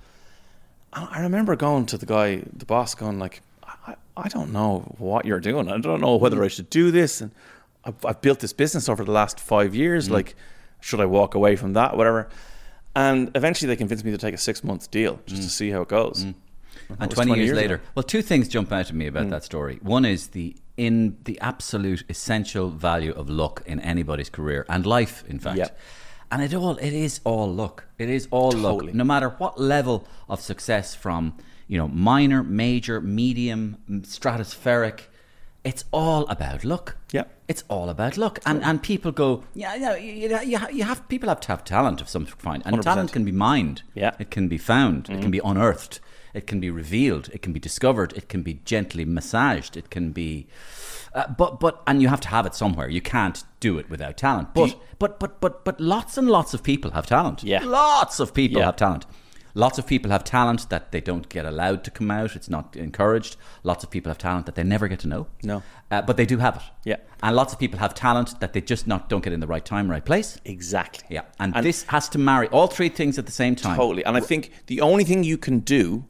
I remember going to the guy, the boss, going like, I, I don't know what you're doing. I don't know whether I should do this. And I've, I've built this business over the last five years. Mm. Like, should I walk away from that, whatever? And eventually they convinced me to take a six-month deal just mm. to see how it goes. Mm. And twenty, twenty years, years later, ago. Well, two things jump out at me about mm. that story. One is the in the absolute essential value of luck in anybody's career and life, in fact. Yep. And it all it is all luck. It is all totally. luck. No matter what level of success, from you know minor, major, medium, stratospheric, it's all about luck. Yeah, it's all about luck. And and people go, yeah, yeah, you, you, you have people have to have talent of some kind, and one hundred percent. Talent can be mined. Yeah, it can be found. Mm-hmm. It can be unearthed. It can be revealed. It can be discovered. It can be gently massaged. It can be. Uh, but but and you have to have it somewhere. You can't do it without talent. But but but but but lots and lots of people have talent. Yeah, lots of people yeah. have talent. Lots of people have talent that they don't get allowed to come out. It's not encouraged. Lots of people have talent that they never get to know. No, uh, but they do have it. Yeah, and lots of people have talent that they just not don't get in the right time, right place. Exactly. Yeah, and, and this has to marry all three things at the same time. Totally. And I think the only thing you can do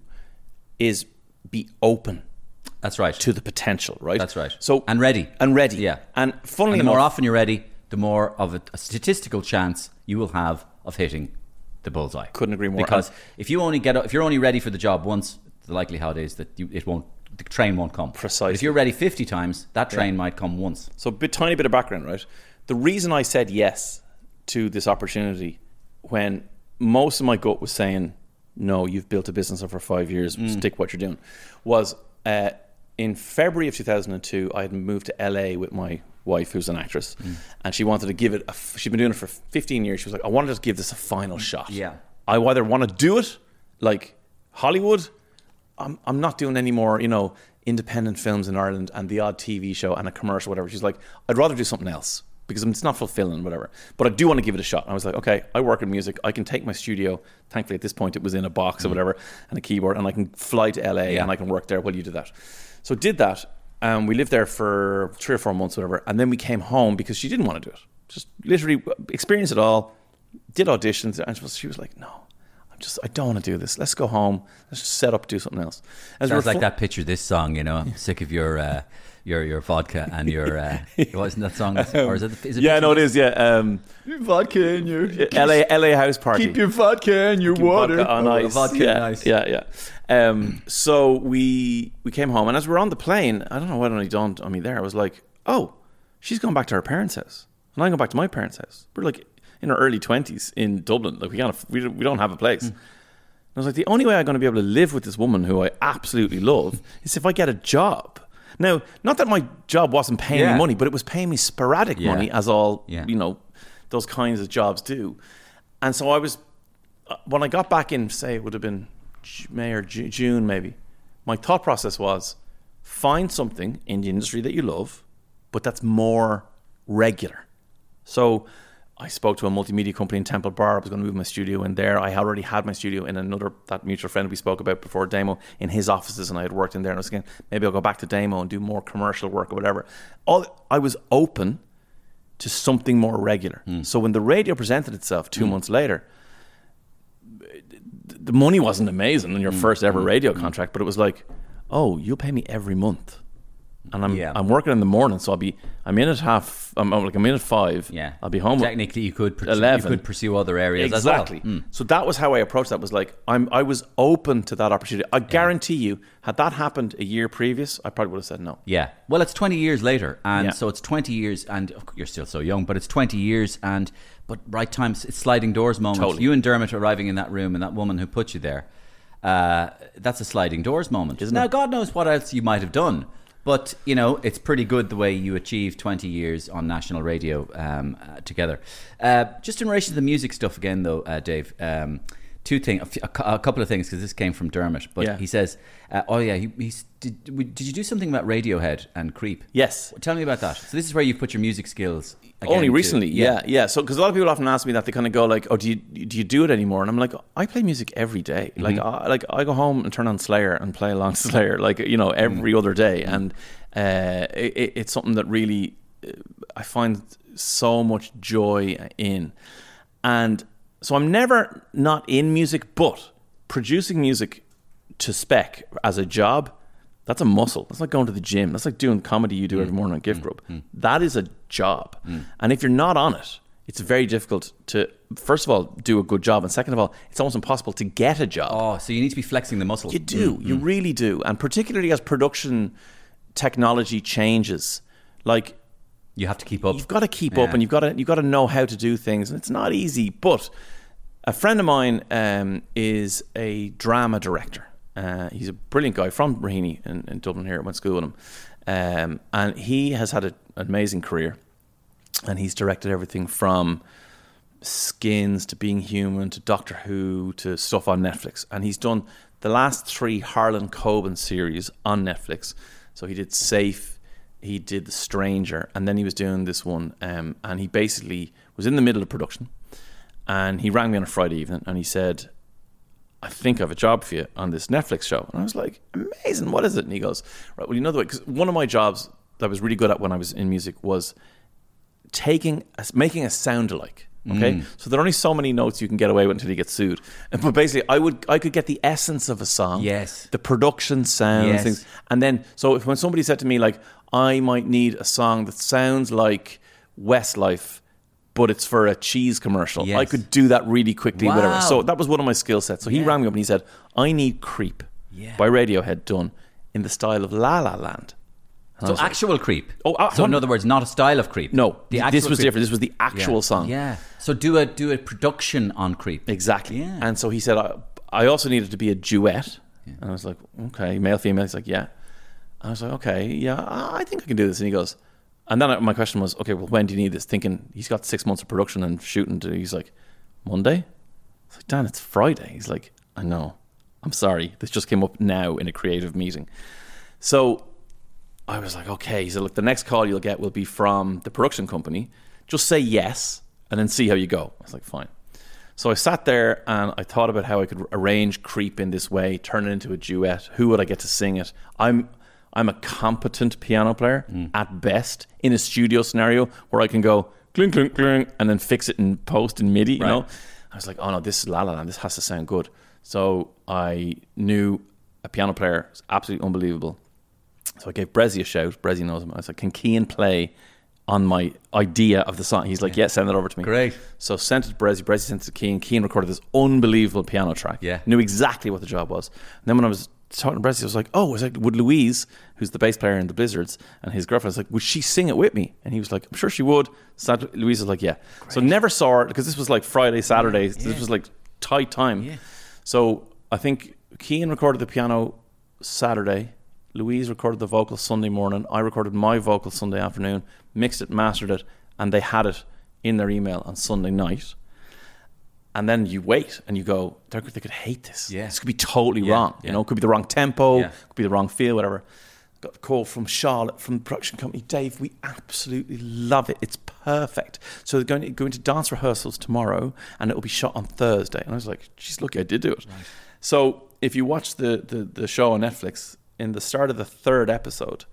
is be open. That's right. To the potential, right? That's right. So and ready. And ready. Yeah. And funnily and the enough, more often you're ready, the more of a, a statistical chance you will have of hitting the bullseye. Couldn't agree more. Because and if you only get if you're only ready for the job once, the likelihood is that you, it won't the train won't come. Precisely. But if you're ready fifty times, that train yeah. might come once. So a bit, tiny bit of background, right? The reason I said yes to this opportunity when most of my gut was saying, no, you've built a business over five years, mm. stick what you're doing, was uh, in February of two thousand two, I had moved to L A with my wife, who's an actress, mm. and she wanted to give it, a, she'd been doing it for fifteen years. She was like, I wanted to give this a final shot. Yeah. I either want to do it like Hollywood, I'm, I'm not doing any more, you know, independent films in Ireland and the odd T V show and a commercial, whatever. She's like, I'd rather do something else because it's not fulfilling, whatever. But I do want to give it a shot. And I was like, okay, I work in music. I can take my studio. Thankfully, at this point, it was in a box mm. or whatever and a keyboard, and I can fly to L A yeah. and I can work there while you do that. So did that. Um, we lived there for three or four months, whatever. And then we came home because she didn't want to do it. Just literally experience it all. Did auditions. And she was, she was like, no, I'm just, I don't want to do this. Let's go home. Let's just set up, do something else. As Sounds like fu- that picture, this song, you know, I'm sick of your... Uh, Your your vodka and your uh, wasn't that song or is it? Is it yeah, no, it is. Yeah, um, your vodka and your L A L A house party. Keep your vodka and your keep water vodka on ice. Vodka yeah, on ice. Yeah, yeah. Um, so we we came home, and as we were on the plane, I don't know what only dawned on me there. I was like, oh, she's going back to her parents' house, and I'm going back to my parents' house. We're like in our early twenties in Dublin. Like we can't, we we don't have a place. Mm. I was like, the only way I'm going to be able to live with this woman who I absolutely love is if I get a job. Now, not that my job wasn't paying yeah. me money, but it was paying me sporadic yeah. money, as all, yeah. you know, those kinds of jobs do. And so I was, when I got back in, say it would have been May or June maybe, my thought process was, find something in the industry that you love, but that's more regular. So I spoke to a multimedia company in Temple Bar. I was going to move my studio in there. I already had my studio in another, that mutual friend we spoke about before, Damo, in his offices, and I had worked in there. And I was thinking, maybe I'll go back to Damo and do more commercial work or whatever. All I was open to something more regular. Mm. So when the radio presented itself two mm. months later, the money wasn't amazing on your mm. first ever radio mm. contract, but it was like, oh, you'll pay me every month and I'm Yeah. I'm working in the morning, so I'll be I'm in at half. I'm I'm like I'm in at five. Yeah. I'll be home. at Technically, you could pursue, eleven. you could pursue other areas Exactly. as well. Mm. So that was how I approached that. Was like I'm I was open to that opportunity. I guarantee you, had that happened a year previous, I probably would have said no. Yeah. Well, it's twenty years later, and Yeah. so it's twenty years, and oh, you're still so young, but it's twenty years, and but right times, it's sliding doors moment. Totally. You and Dermot arriving in that room, and that woman who put you there, uh, that's a sliding doors moment. Isn't now, it? God knows what else you might have done, but you know, it's pretty good the way you achieved twenty years on national radio um, uh, together. Uh, just in relation to the music stuff again, though, uh, Dave. Um, Two things, a, few- a cou- a couple of things, because this came from Dermot. But Yeah. he says, uh, "Oh yeah, he, he's, did we- did you do something about Radiohead and Creep?" Yes. Tell me about that. So this is where you put your music skills. Again Only to- recently, yeah, yeah. So, because a lot of people often ask me that, they kind of go like, "Oh, do you do you do it anymore?" And I'm like, "I play music every day. Like, I, like I go home and turn on Slayer and play along Slayer, like you know, every other day." And uh, it, it's something that really uh, I find so much joy in. And so I'm never not in music, but producing music to spec as a job, that's a muscle. That's like going to the gym. That's like doing comedy you do every morning on Gift Grub. That is a job. And if you're not on it, it's very difficult to, first of all, do a good job. And second of all, it's almost impossible to get a job. Oh, so you need to be flexing the muscle. You do. You really do. And particularly as production technology changes, like You have to keep up. you've got to keep Yeah. up, and you've got to you've got to know how to do things, and it's not easy. But a friend of mine um, is a drama director. Uh, he's a brilliant guy from Raheny in, in Dublin here. I went to school with him, um, and he has had a, an amazing career. And he's directed everything from Skins to Being Human to Doctor Who to stuff on Netflix. And he's done the last three Harlan Coben series on Netflix. So he did Safe, he did The Stranger, and then he was doing this one. Um, and he basically was in the middle of production. And he rang me on a Friday evening and he said, "I think I have a job for you on this Netflix show." And I was like, "Amazing, what is it?" And he goes, "Right, well, you know the way," because one of my jobs that I was really good at when I was in music was taking, making a sound alike. Okay, Mm. so there are only so many notes you can get away with until you get sued. And- But basically, I would, I could get the essence of a song, Yes. the production sounds, Yes. things, and then so if when somebody said to me like, "I might need a song that sounds like Westlife, but it's for a cheese commercial," Yes. I could do that really quickly. Wow. Whatever. So that was one of my skill sets. So he Yeah. rang me up and he said, "I need Creep Yeah. by Radiohead done in the style of La La Land." And I So was like, actual Creep. Oh, uh, so in hun- other words, not a style of Creep. No, the th- actual this was Creep. different. This was the actual Yeah. song. Yeah. So do a do a production on Creep. Exactly. Yeah. And so he said, I, I also needed to be a duet. And I was like, okay, male, female. He's like, yeah. I was like, okay, yeah, I I think I can do this. And he goes, and then I- my question was, okay, well, when do you need this? Thinking he's got six months of production and shooting to, he's like, Monday? I was like, Dan, it's Friday. He's like, I know. I'm sorry. This just came up now in a creative meeting. So I was like, okay. He said, look, the next call you'll get will be from the production company. Just say yes and then see how you go. I was like, fine. So I sat there and I thought about how I could arrange Creep in this way, turn it into a duet. Who would I get to sing it? I'm I'm a competent piano player at best in a studio scenario where I can go clink, clink, clink, and then fix it in post in MIDI, you Right. know? I was like, oh no, this is La La Land. This has to sound good. So I knew a piano player. It's absolutely unbelievable. So I gave Brezzy a shout. Brezzy knows him. I was like, can Cian play on my idea of the song? He's like, yeah, send it over to me. Great. So sent it to Brezzy. Brezzy sent it to Cian. Cian recorded this unbelievable piano track. Yeah. Knew exactly what the job was. And then when I was talking to Brezzy, I was like, oh, I was like, would Louise, who's the bass player in the Blizzards, and his girlfriend, I was like, would she sing it with me? And he was like, I'm sure she would. So Louise was like, yeah. So never saw her, because this was like Friday, Saturday. This was like tight time. Yeah. So I think Cian recorded the piano Saturday. Louise recorded the vocal Sunday morning. I recorded my vocal Sunday afternoon, mixed it, mastered it, and they had it in their email on Sunday night. And then you wait and you go, they could hate this. Yeah. This could be totally Yeah, wrong. yeah. You know, it could be the wrong tempo, Yeah. could be the wrong feel, whatever. Got a call from Charlotte from the production company. Dave, we absolutely love it. It's perfect. So they're going to go into dance rehearsals tomorrow and it will be shot on Thursday. And I was like, geez, lucky I did do it. Right. So if you watch the, the, the show on Netflix, in the start of the third episode,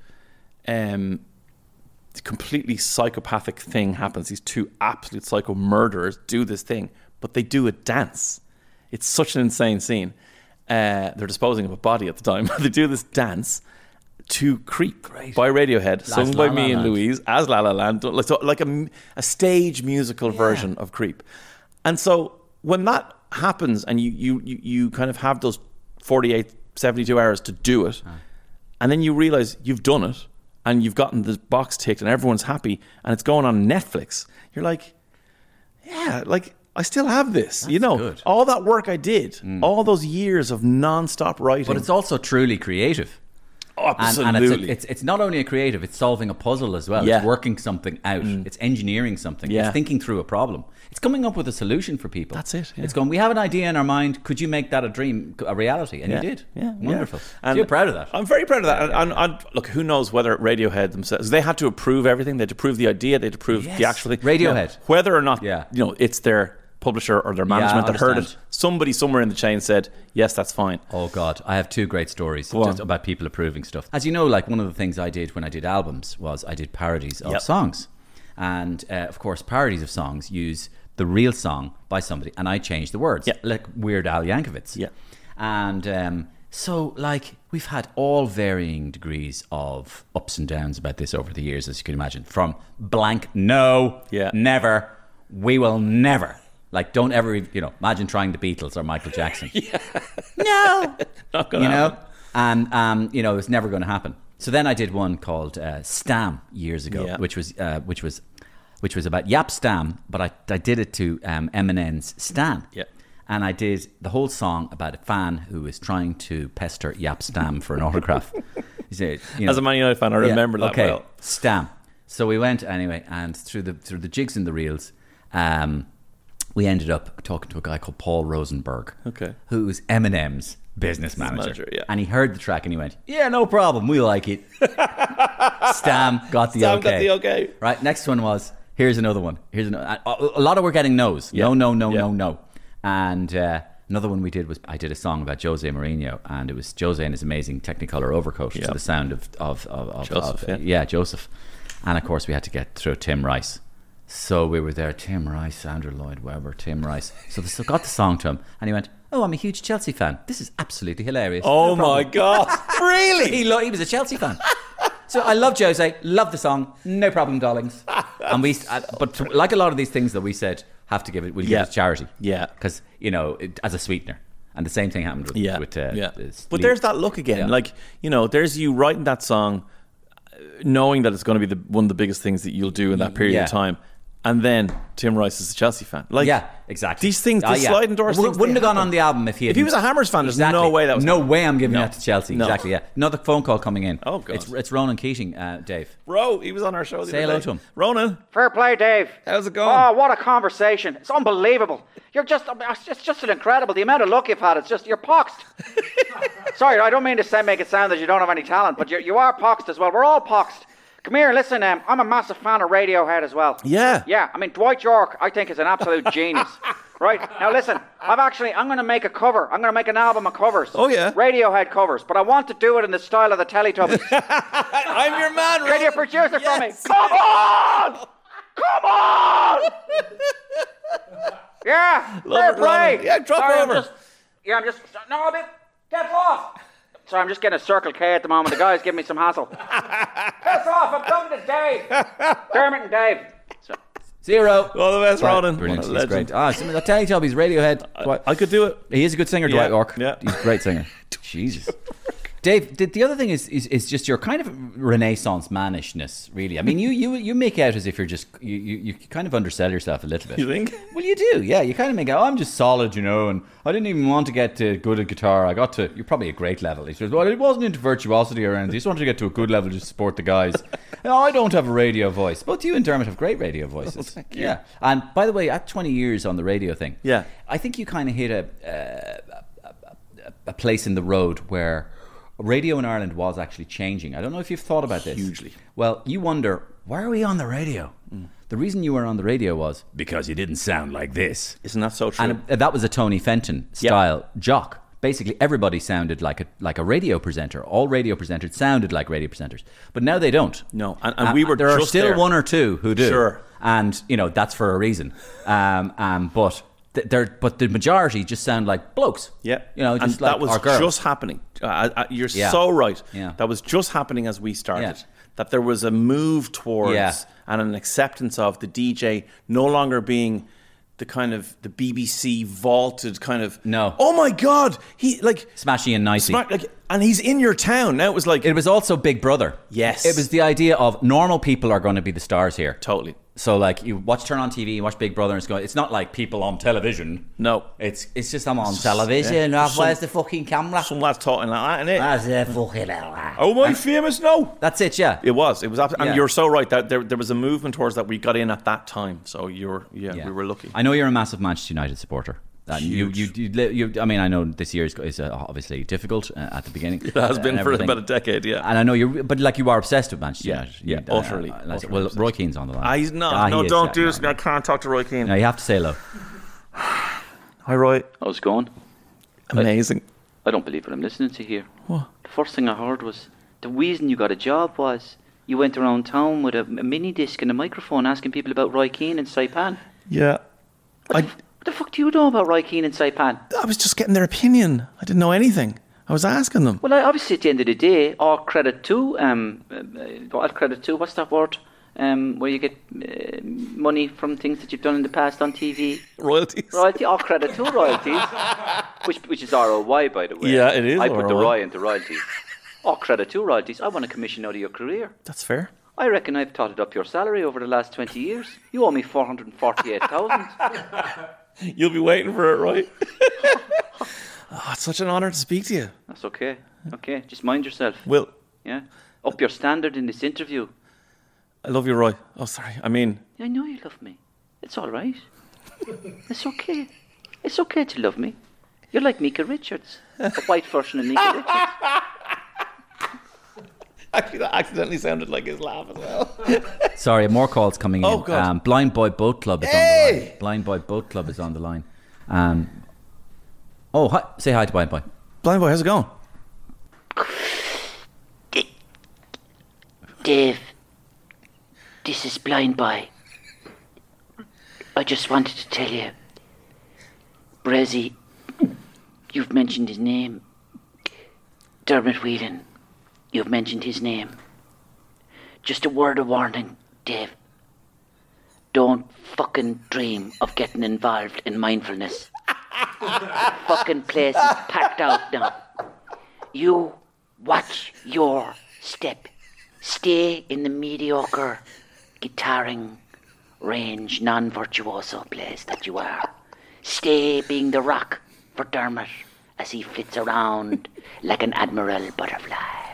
um, the completely psychopathic thing happens. These two absolute psycho murderers do this thing, but they do a dance. It's such an insane scene. Uh, they're disposing of a body at the time. They do this dance to Creep by Radiohead, sung by La me La and Land. Louise as La La Land, like, so, like a, a stage musical version of Creep. And so when that happens and you, you, you, you kind of have those forty-eight, seventy-two hours to do it, Ah. and then you realize you've done it and you've gotten the box ticked and everyone's happy and it's going on Netflix, you're like, yeah, like I still have this. you know, good. all that work I did, all those years of non-stop writing. But it's also truly creative. And, Absolutely. and it's, a, it's it's not only a creative, it's solving a puzzle as well. Yeah. It's working something out. It's engineering something. Yeah. It's thinking through a problem. It's coming up with a solution for people. That's it, yeah. It's going, we have an idea in our mind. Could you make that a dream, a reality? And Yeah. you did. Yeah, Wonderful. yeah. So you're proud of that. I'm very proud of that. And, and, and look, who knows whether Radiohead themselves, they had to approve everything. They had to approve the idea. They had to approve Yes. the actual thing. Radiohead. Now, whether or not, Yeah. you know, it's their publisher or their management I that heard it. understand. Somebody somewhere in the chain said, yes, that's fine. Oh God, I have two great stories Go on. just about people approving stuff. As you know, like one of the things I did when I did albums was I did parodies of Yep. songs, and uh, of course, parodies of songs use the real song by somebody, and I change the words, Yeah. like Weird Al Yankovic. Yeah. And um, so, like, we've had all varying degrees of ups and downs about this over the years, as you can imagine. From blank, no, Yeah. never, we will never. Like, don't ever, you know, imagine trying the Beatles or Michael Jackson. No. Not going You to know? happen. And, um, you know, it was never going to happen. So then I did one called uh, Stam years ago, Yeah. which was uh, which was which was about Yap Stam, but I, I did it to um, Eminem's Stan. Yeah. And I did the whole song about a fan who was trying to pester Yap Stam for an autograph. He said, you know, As a Man United fan, I yeah, remember that okay, well. Stam. So we went anyway, and through the through the jigs and the reels, um, we ended up talking to a guy called Paul Rosenberg, Okay. who's Eminem's business manager. manager, yeah. And he heard the track and he went, "Yeah, no problem, we like it." Stam got the Stam okay. got the okay. Right. Next one was, here's another one. Here's another. A, a lot of we're getting no's. Yeah. No, no, no, Yeah. no, no. And uh, another one we did was I did a song about Jose Mourinho, and it was Jose in his amazing Technicolor overcoat Yeah. to the sound of of of, of Joseph, of- yeah. yeah, Joseph. And of course we had to get through Tim Rice. So we were there, Tim Rice, Andrew Lloyd Webber, Tim Rice. So they got the song to him, and he went, "Oh, I'm a huge Chelsea fan. This is absolutely hilarious." Oh, No my problem." God. Really? he, lo- he was a Chelsea fan. So I love Jose, love the song, no problem, darlings. And we, uh, but to, like a lot of these things that we said, have to give it, we'll Yeah. give it to charity. Yeah. Because, you know, it, as a sweetener. And the same thing happened with, Yeah, with uh, yeah. this But Lee- there's that look again. Yeah. Like, you know, there's you writing that song, uh, knowing that it's going to be the, one of the biggest things that you'll do in that period Yeah. of time. And then Tim Rice is a Chelsea fan. Like, yeah, exactly. These things, Ah, these yeah. sliding doors Wou- things, wouldn't they have gone happen. on the album if he had If he was a Hammers fan, there's no way that was No happening. way I'm giving No. that to Chelsea. No. Exactly, yeah. Another phone call coming in. Oh, God. It's, it's Ronan Keating, uh, Dave. Bro, he was on our show the Say other hello day. to him. Ronan, Fair play, Dave. how's it going? Oh, what a conversation. It's unbelievable. You're just, it's just an incredible, the amount of luck you've had. It's just, you're poxed. Sorry, I don't mean to say, make it sound that you don't have any talent, but you're, you are poxed as well. We're all poxed. Come here, listen, um, I'm a massive fan of Radiohead as well. Yeah. Yeah, I mean, Dwight York, I think, is an absolute genius. Right, now listen, I've actually, I'm going to make a cover. I'm going to make an album of covers. Oh, yeah? Radiohead covers, but I want to do it in the style of the Teletubbies. I'm your man, Can you Ronan. produce it for me? Yes. Come on! Come on! Yeah, Love fair it, play. Ronan. Yeah, drop Sorry, over. I'm just, yeah, I'm just, no, a bit, get off. Sorry, I'm just getting a Circle K at the moment. The guys give me some hassle. Piss off, I'm coming to Dave. Dermot and Dave. So, Zero. All the best, Ronan. Brilliant. What a He's legend. great. Ah, some of the Teletubbies, Radiohead. Dwight- I could do it. He is a good singer, Yeah, Dwight York. yeah. He's a great singer. Jesus. Dave, the, the other thing is, is is just your kind of Renaissance mannishness, really. I mean, you you you make out as if you're just you, you, you kind of undersell yourself a little bit. You think? Well, you do, yeah. You kind of make out, oh, I'm just solid, you know, and I didn't even want to get to good at guitar. I got to, you're probably a great level. He says, well, it wasn't into virtuosity or anything. I just wanted to get to a good level just to support the guys. No, I don't have a radio voice. Both you and Dermot have great radio voices. thank you. Yeah. And by the way, at twenty years on the radio thing, Yeah. I think you kind of hit a, uh, a, a, a place in the road where radio in Ireland was actually changing. I don't know if you've thought about this. Hugely. Well, you wonder, why are we on the radio? Mm. The reason you were on the radio was because you didn't sound like this. Isn't that so true? And uh, that was a Tony Fenton style jock. Basically, everybody sounded like a like a radio presenter. All radio presenters sounded like radio presenters, but now they don't. No, and, and we were there are just still there. one or two who do. Sure. And you know that's for a reason. Um, um, but they're but the majority just sound like blokes. Yeah, you know, just and like that was our girls. just happening. Uh, uh, you're Yeah. so right. Yeah. That was just happening as we started. Yeah. That there was a move towards Yeah. and an acceptance of the D J no longer being the kind of the B B C vaulted kind of No. Oh my God, he like Smashy and nicey. smart, like, and he's in your town now. It was like It was also Big Brother. Yes. It was the idea of normal people are going to be the stars here. totally So like you watch Turn on T V, you watch Big Brother, and it's going. It's not like people on television. no. It's it's just I'm on television. yeah. Oh, where's the fucking camera? Some lads talking like that, innit? Where's the fucking camera? Oh, am I famous now? That's it, yeah. It was. It was, abs- Yeah. and you're so right that there there was a movement towards that. We got in at that time, so you're yeah, Yeah. we were lucky. I know you're a massive Manchester United supporter. And you, you, you, li- you, I mean, I know this year is, is uh, obviously difficult uh, at the beginning. It has uh, been and for everything. about a decade, yeah. And I know you're, but like you are obsessed with Manchester Yeah, United. yeah, You- uh, utterly, uh, utterly well, obsessed. Roy Keane's on the line. Ah, he's not. Ah, no, he is, don't yeah, do no, this. no. I can't talk to Roy Keane. No, you have to say hello. Hi, Roy. How's it going? Amazing. I don't believe what I'm listening to here. What? The first thing I heard was the reason you got a job was you went around town with a, a mini disc and a microphone asking people about Roy Keane and Saipan. Yeah. I, What the fuck do you know about Roy Keane and Saipan? I was just getting their opinion. I didn't know anything. I was asking them. Well, I, obviously at the end of the day, all credit to um, uh, all credit to what's that word? Um, where you get uh, money from things that you've done in the past on T V. Royalties. Royalty, all credit to royalties, which which is R O Y, by the way. Yeah, it is I put the R O Y. Roy into royalties. All credit to royalties. I want a commission out of your career. That's fair. I reckon I've totted up your salary over the last twenty years. You owe me four hundred and forty-eight thousand. You'll be waiting for it, Roy. Oh, it's such an honour to speak to you. That's okay. Okay, just mind yourself. Will, Yeah, up your standard in this interview. I love you, Roy. Oh, sorry. I mean, I know you love me. It's all right. It's okay. It's okay to love me. You're like Mika Richards, a white version of Mika Richards. actually, that accidentally sounded like his laugh as well. Sorry, more calls coming Oh, in. God. Um, Blind Boy Boat Club is on the Hey! line. Blind Boy Boat Club is on the line. Um, oh, hi, say hi to Blind Boy. Blind Boy, how's it going? Dave, this is Blind Boy. I just wanted to tell you, Brezzy, you've mentioned his name. Dermot Whelan, you've mentioned his name. Just a word of warning, Dave. Don't fucking dream of getting involved in mindfulness. Fucking place is packed out now. You watch your step. Stay in the mediocre guitaring range non-virtuoso place that you are. Stay being the rock for Dermot as he flits around like an admiral butterfly.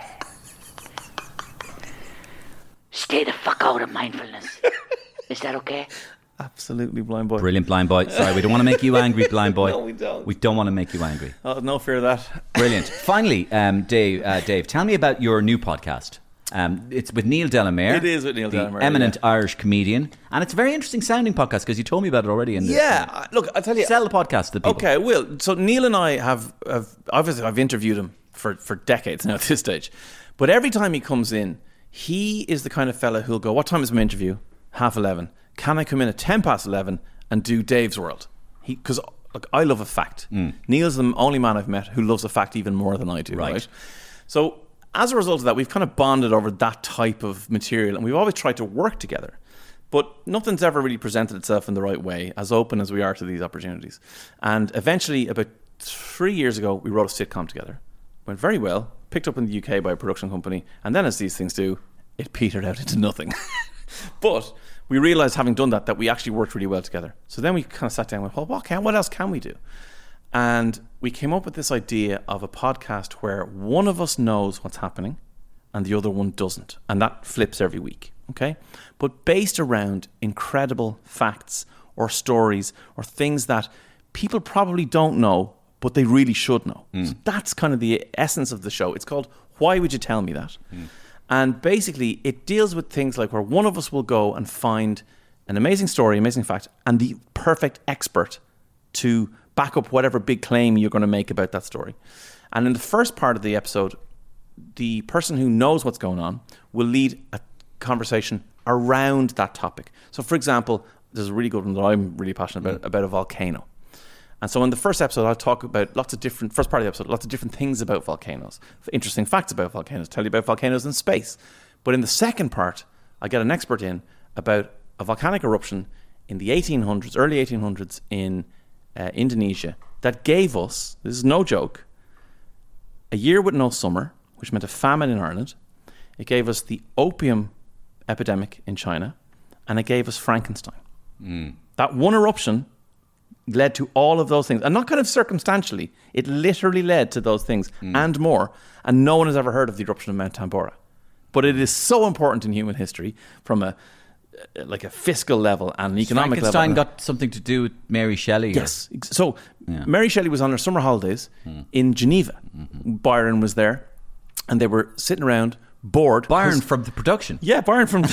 Stay the fuck out of mindfulness. Is that okay? Absolutely, Blind Boy. Brilliant, Blind Boy. Sorry, we don't want to make you angry, Blind Boy. No, we don't. We don't want to make you angry. Oh, no fear of that. Brilliant. Finally, um, Dave, uh, Dave, tell me about your new podcast. Um, it's with Neil Delamere. It is with Neil the Delamere, eminent yeah. Irish comedian, and it's a very interesting sounding podcast because you told me about it already. In the, Yeah, I- look, I'll tell you. sell the podcast to people. Okay, I will. So Neil and I have, have obviously I've interviewed him for, for decades now at this stage. But every time he comes in, he is the kind of fella who'll go, what time is my interview? Half eleven. Can I come in at ten past eleven and do Dave's World? He Because look, I love a fact. Neil's the only man I've met who loves a fact even more than I do, Right. right? So as a result of that, we've kind of bonded over that type of material, and we've always tried to work together. But nothing's ever really presented itself in the right way, as open as we are to these opportunities. And eventually, about three years ago, we wrote a sitcom together. Went very well, picked up in the U K by a production company, and then as these things do, it petered out into nothing. But we realised, having done that, that we actually worked really well together. So then we kind of sat down and went, well, what, can, what else can we do? And we came up with this idea of a podcast where one of us knows what's happening and the other one doesn't. And that flips every week, okay? But based around incredible facts or stories or things that people probably don't know, but they really should know. So that's kind of the essence of the show. It's called Why Would You Tell Me That? And basically, it deals with things like where one of us will go and find an amazing story, amazing fact, and the perfect expert to back up whatever big claim you're going to make about that story. And in the first part of the episode, the person who knows what's going on will lead a conversation around that topic. So, for example, there's a really good one that I'm really passionate about, about a volcano. And so in the first episode, I'll talk about lots of different, first part of the episode, lots of different things about volcanoes, interesting facts about volcanoes, tell you about volcanoes in space. But in the second part, I get an expert in about a volcanic eruption in the eighteen hundreds, early eighteen hundreds in uh, Indonesia that gave us, this is no joke, a year with no summer, which meant a famine in Ireland. It gave us the opium epidemic in China, and it gave us Frankenstein. Mm. That one eruption led to all of those things, and not kind of circumstantially. It literally led to those things mm. and more, and no one has ever heard of the eruption of Mount Tambora. But it is so important in human history from a like a fiscal level and an economic level. Frankenstein got something to do with Mary Shelley? Yes. Or? So yeah. Mary Shelley was on her summer holidays mm. in Geneva. Mm-hmm. Byron was there, and they were sitting around bored. Byron from the production? Yeah, Byron from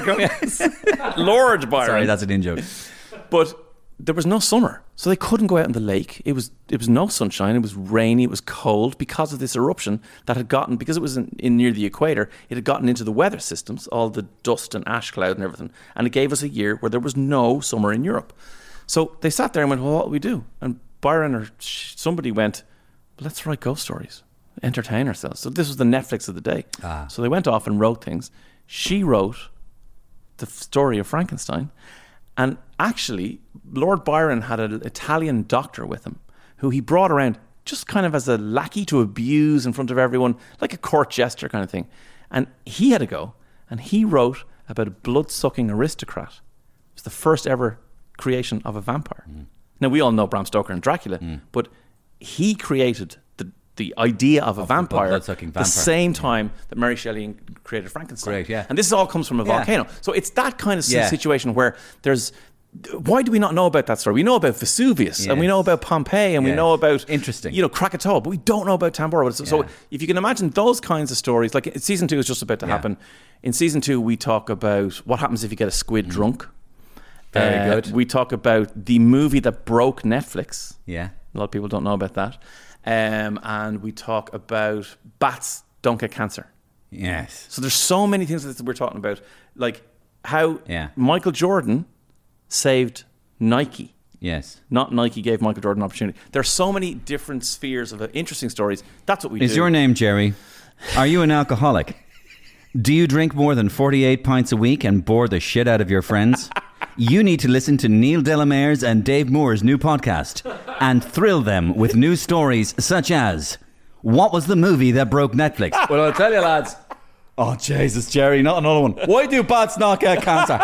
Lord Byron. Sorry, that's an in-joke. But there was no summer, so they couldn't go out in the lake. It was it was no sunshine. It was rainy. It was cold because of this eruption that had gotten, because it was in, in near the equator, it had gotten into the weather systems, all the dust and ash cloud and everything, and it gave us a year where there was no summer in Europe. So they sat there and went, well, what do we do? And Byron or somebody went, let's write ghost stories, entertain ourselves. So this was the Netflix of the day. Ah. So they went off and wrote things. She wrote the story of Frankenstein. And actually, Lord Byron had an Italian doctor with him who he brought around just kind of as a lackey to abuse in front of everyone, like a court jester kind of thing. And he had a go, and he wrote about a blood-sucking aristocrat. It was the first ever creation of a vampire. Mm. Now, we all know Bram Stoker and Dracula, mm. but he created the the idea of a of vampire at the same time yeah. that Mary Shelley created Frankenstein. Great, yeah. And this all comes from a yeah. volcano. So it's that kind of yeah. situation where there's... Why do we not know about that story? We know about Vesuvius, yes. and we know about Pompeii, and yes. we know about... Interesting. You know, Krakatoa, but we don't know about Tambora. So, yeah. so if you can imagine those kinds of stories, like season two is just about to yeah. happen. In season two, we talk about what happens if you get a squid mm. drunk. Very uh, good. We talk about the movie that broke Netflix. Yeah. A lot of people don't know about that. Um, and we talk about bats don't get cancer. Yes. So there's so many things that we're talking about, like how yeah. Michael Jordan saved Nike. Yes. Not Nike gave Michael Jordan an opportunity. There are so many different spheres of uh, interesting stories. That's what we Is do. Is your name Jerry? Are you an alcoholic? Do you drink more than forty-eight pints a week and bore the shit out of your friends? You need to listen to Neil Delamere's and Dave Moore's new podcast and thrill them with new stories such as, what was the movie that broke Netflix? Well, I'll tell you, lads. Oh, Jesus, Jerry, not another one. Why do bats not get cancer?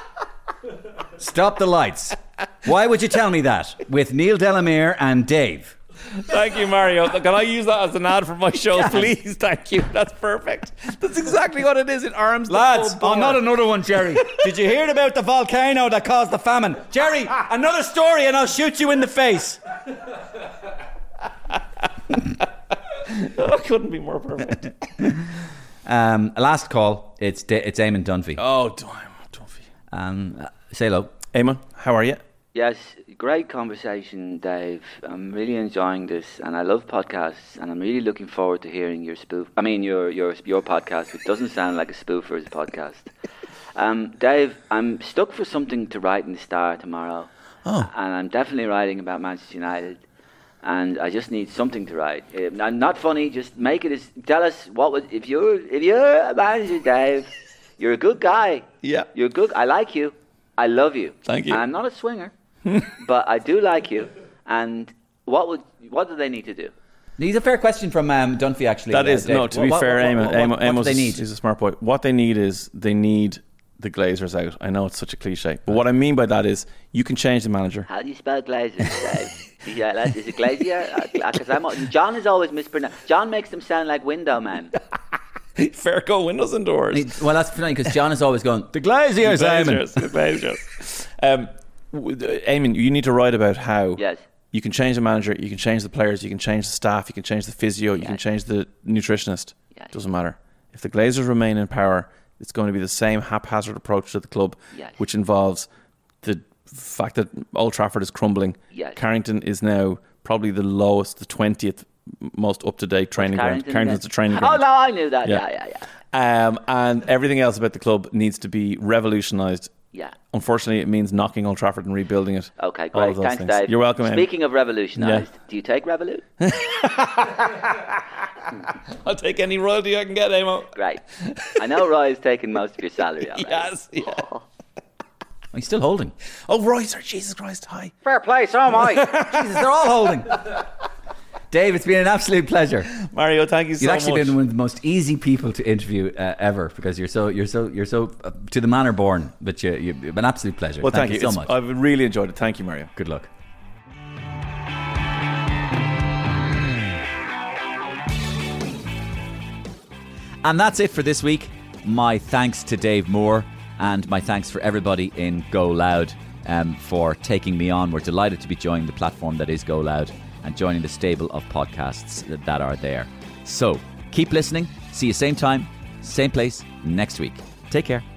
Stop the lights. Why would you tell me that? With Neil Delamere and Dave. Thank you, Mario. Can I use that as an ad for my show, yes. please? Thank you. That's perfect. That's exactly what it is in arms. Lads, oh, not another one, Jerry. Did you hear about the volcano that caused the famine? Jerry, another story and I'll shoot you in the face. That couldn't be more perfect. um, last call. It's it's Eamon Dunphy. Oh, Dunphy. Um, say hello. Eamon, how are you? Yes, great conversation, Dave. I'm really enjoying this, and I love podcasts, and I'm really looking forward to hearing your spoof. I mean, your your your podcast, which doesn't sound like a spoofer's podcast. Um, Dave, I'm stuck for something to write in the Star tomorrow, oh. and I'm definitely writing about Manchester United, and I just need something to write. Uh, not funny, just make it as. Tell us what would if you're if you're a manager, Dave. You're a good guy. Yeah, you're good. I like you. I love you. Thank you. And I'm not a swinger. But I do like you. And what would what do they need to do? He's a fair question from um, Dunphy, actually. That uh, is, Dave. no, to what, be what, fair, what, Eamon, what, Eamon, what, Eamon what do they need? He's a smart boy. What they need is they need the Glazers out. I know it's such a cliche, but what I mean by that is you can change the manager. How do you spell Glazers, Dave? Yeah, like, is it Glazier? Because I'm John is always mispronounced. John makes them sound like window man. Fair go, windows and doors. Well, that's funny because John is always going, the Glaziers, the Glazers, the Glazers. um, Eamon, you need to write about how yes. you can change the manager, you can change the players, you can change the staff, you can change the physio, you yes. can change the nutritionist. Yes. Doesn't matter. If the Glazers remain in power, it's going to be the same haphazard approach to the club, yes. which involves the fact that Old Trafford is crumbling. Yes. Carrington is now probably the lowest, the twentieth most up-to-date training ground. Carrington's a training oh, ground. Oh, no, I knew that. Yeah, yeah, yeah. yeah. Um, and everything else about the club needs to be revolutionised. Yeah. Unfortunately, it means knocking Old Trafford and rebuilding it. Okay, All great. of those Thanks, things. Dave. You're welcome, Amy. Speaking of revolutionised, Yeah. do you take Revolut? I'll take any royalty I can get, Amo. Great. I know Roy is taking most of your salary already. Yes, yeah. Oh. He's still holding. Oh, Roy, sir, Jesus Christ, hi. Fair play, so am I. Jesus, they're all holding. Dave, it's been an absolute pleasure. Mario, thank you so You've much. actually been one of the most easy people to interview uh, ever because you're so you're so you're so uh, to the manner born. But you, you've been an absolute pleasure. Well, thank, thank you, you so It's- much. I've really enjoyed it. Thank you, Mario. Good luck. And that's it for this week. My thanks to Dave Moore and my thanks for everybody in Go Loud um, for taking me on. We're delighted to be joining the platform that is Go Loud and joining the stable of podcasts that, that are there. So keep listening. See you same time, same place next week. Take care.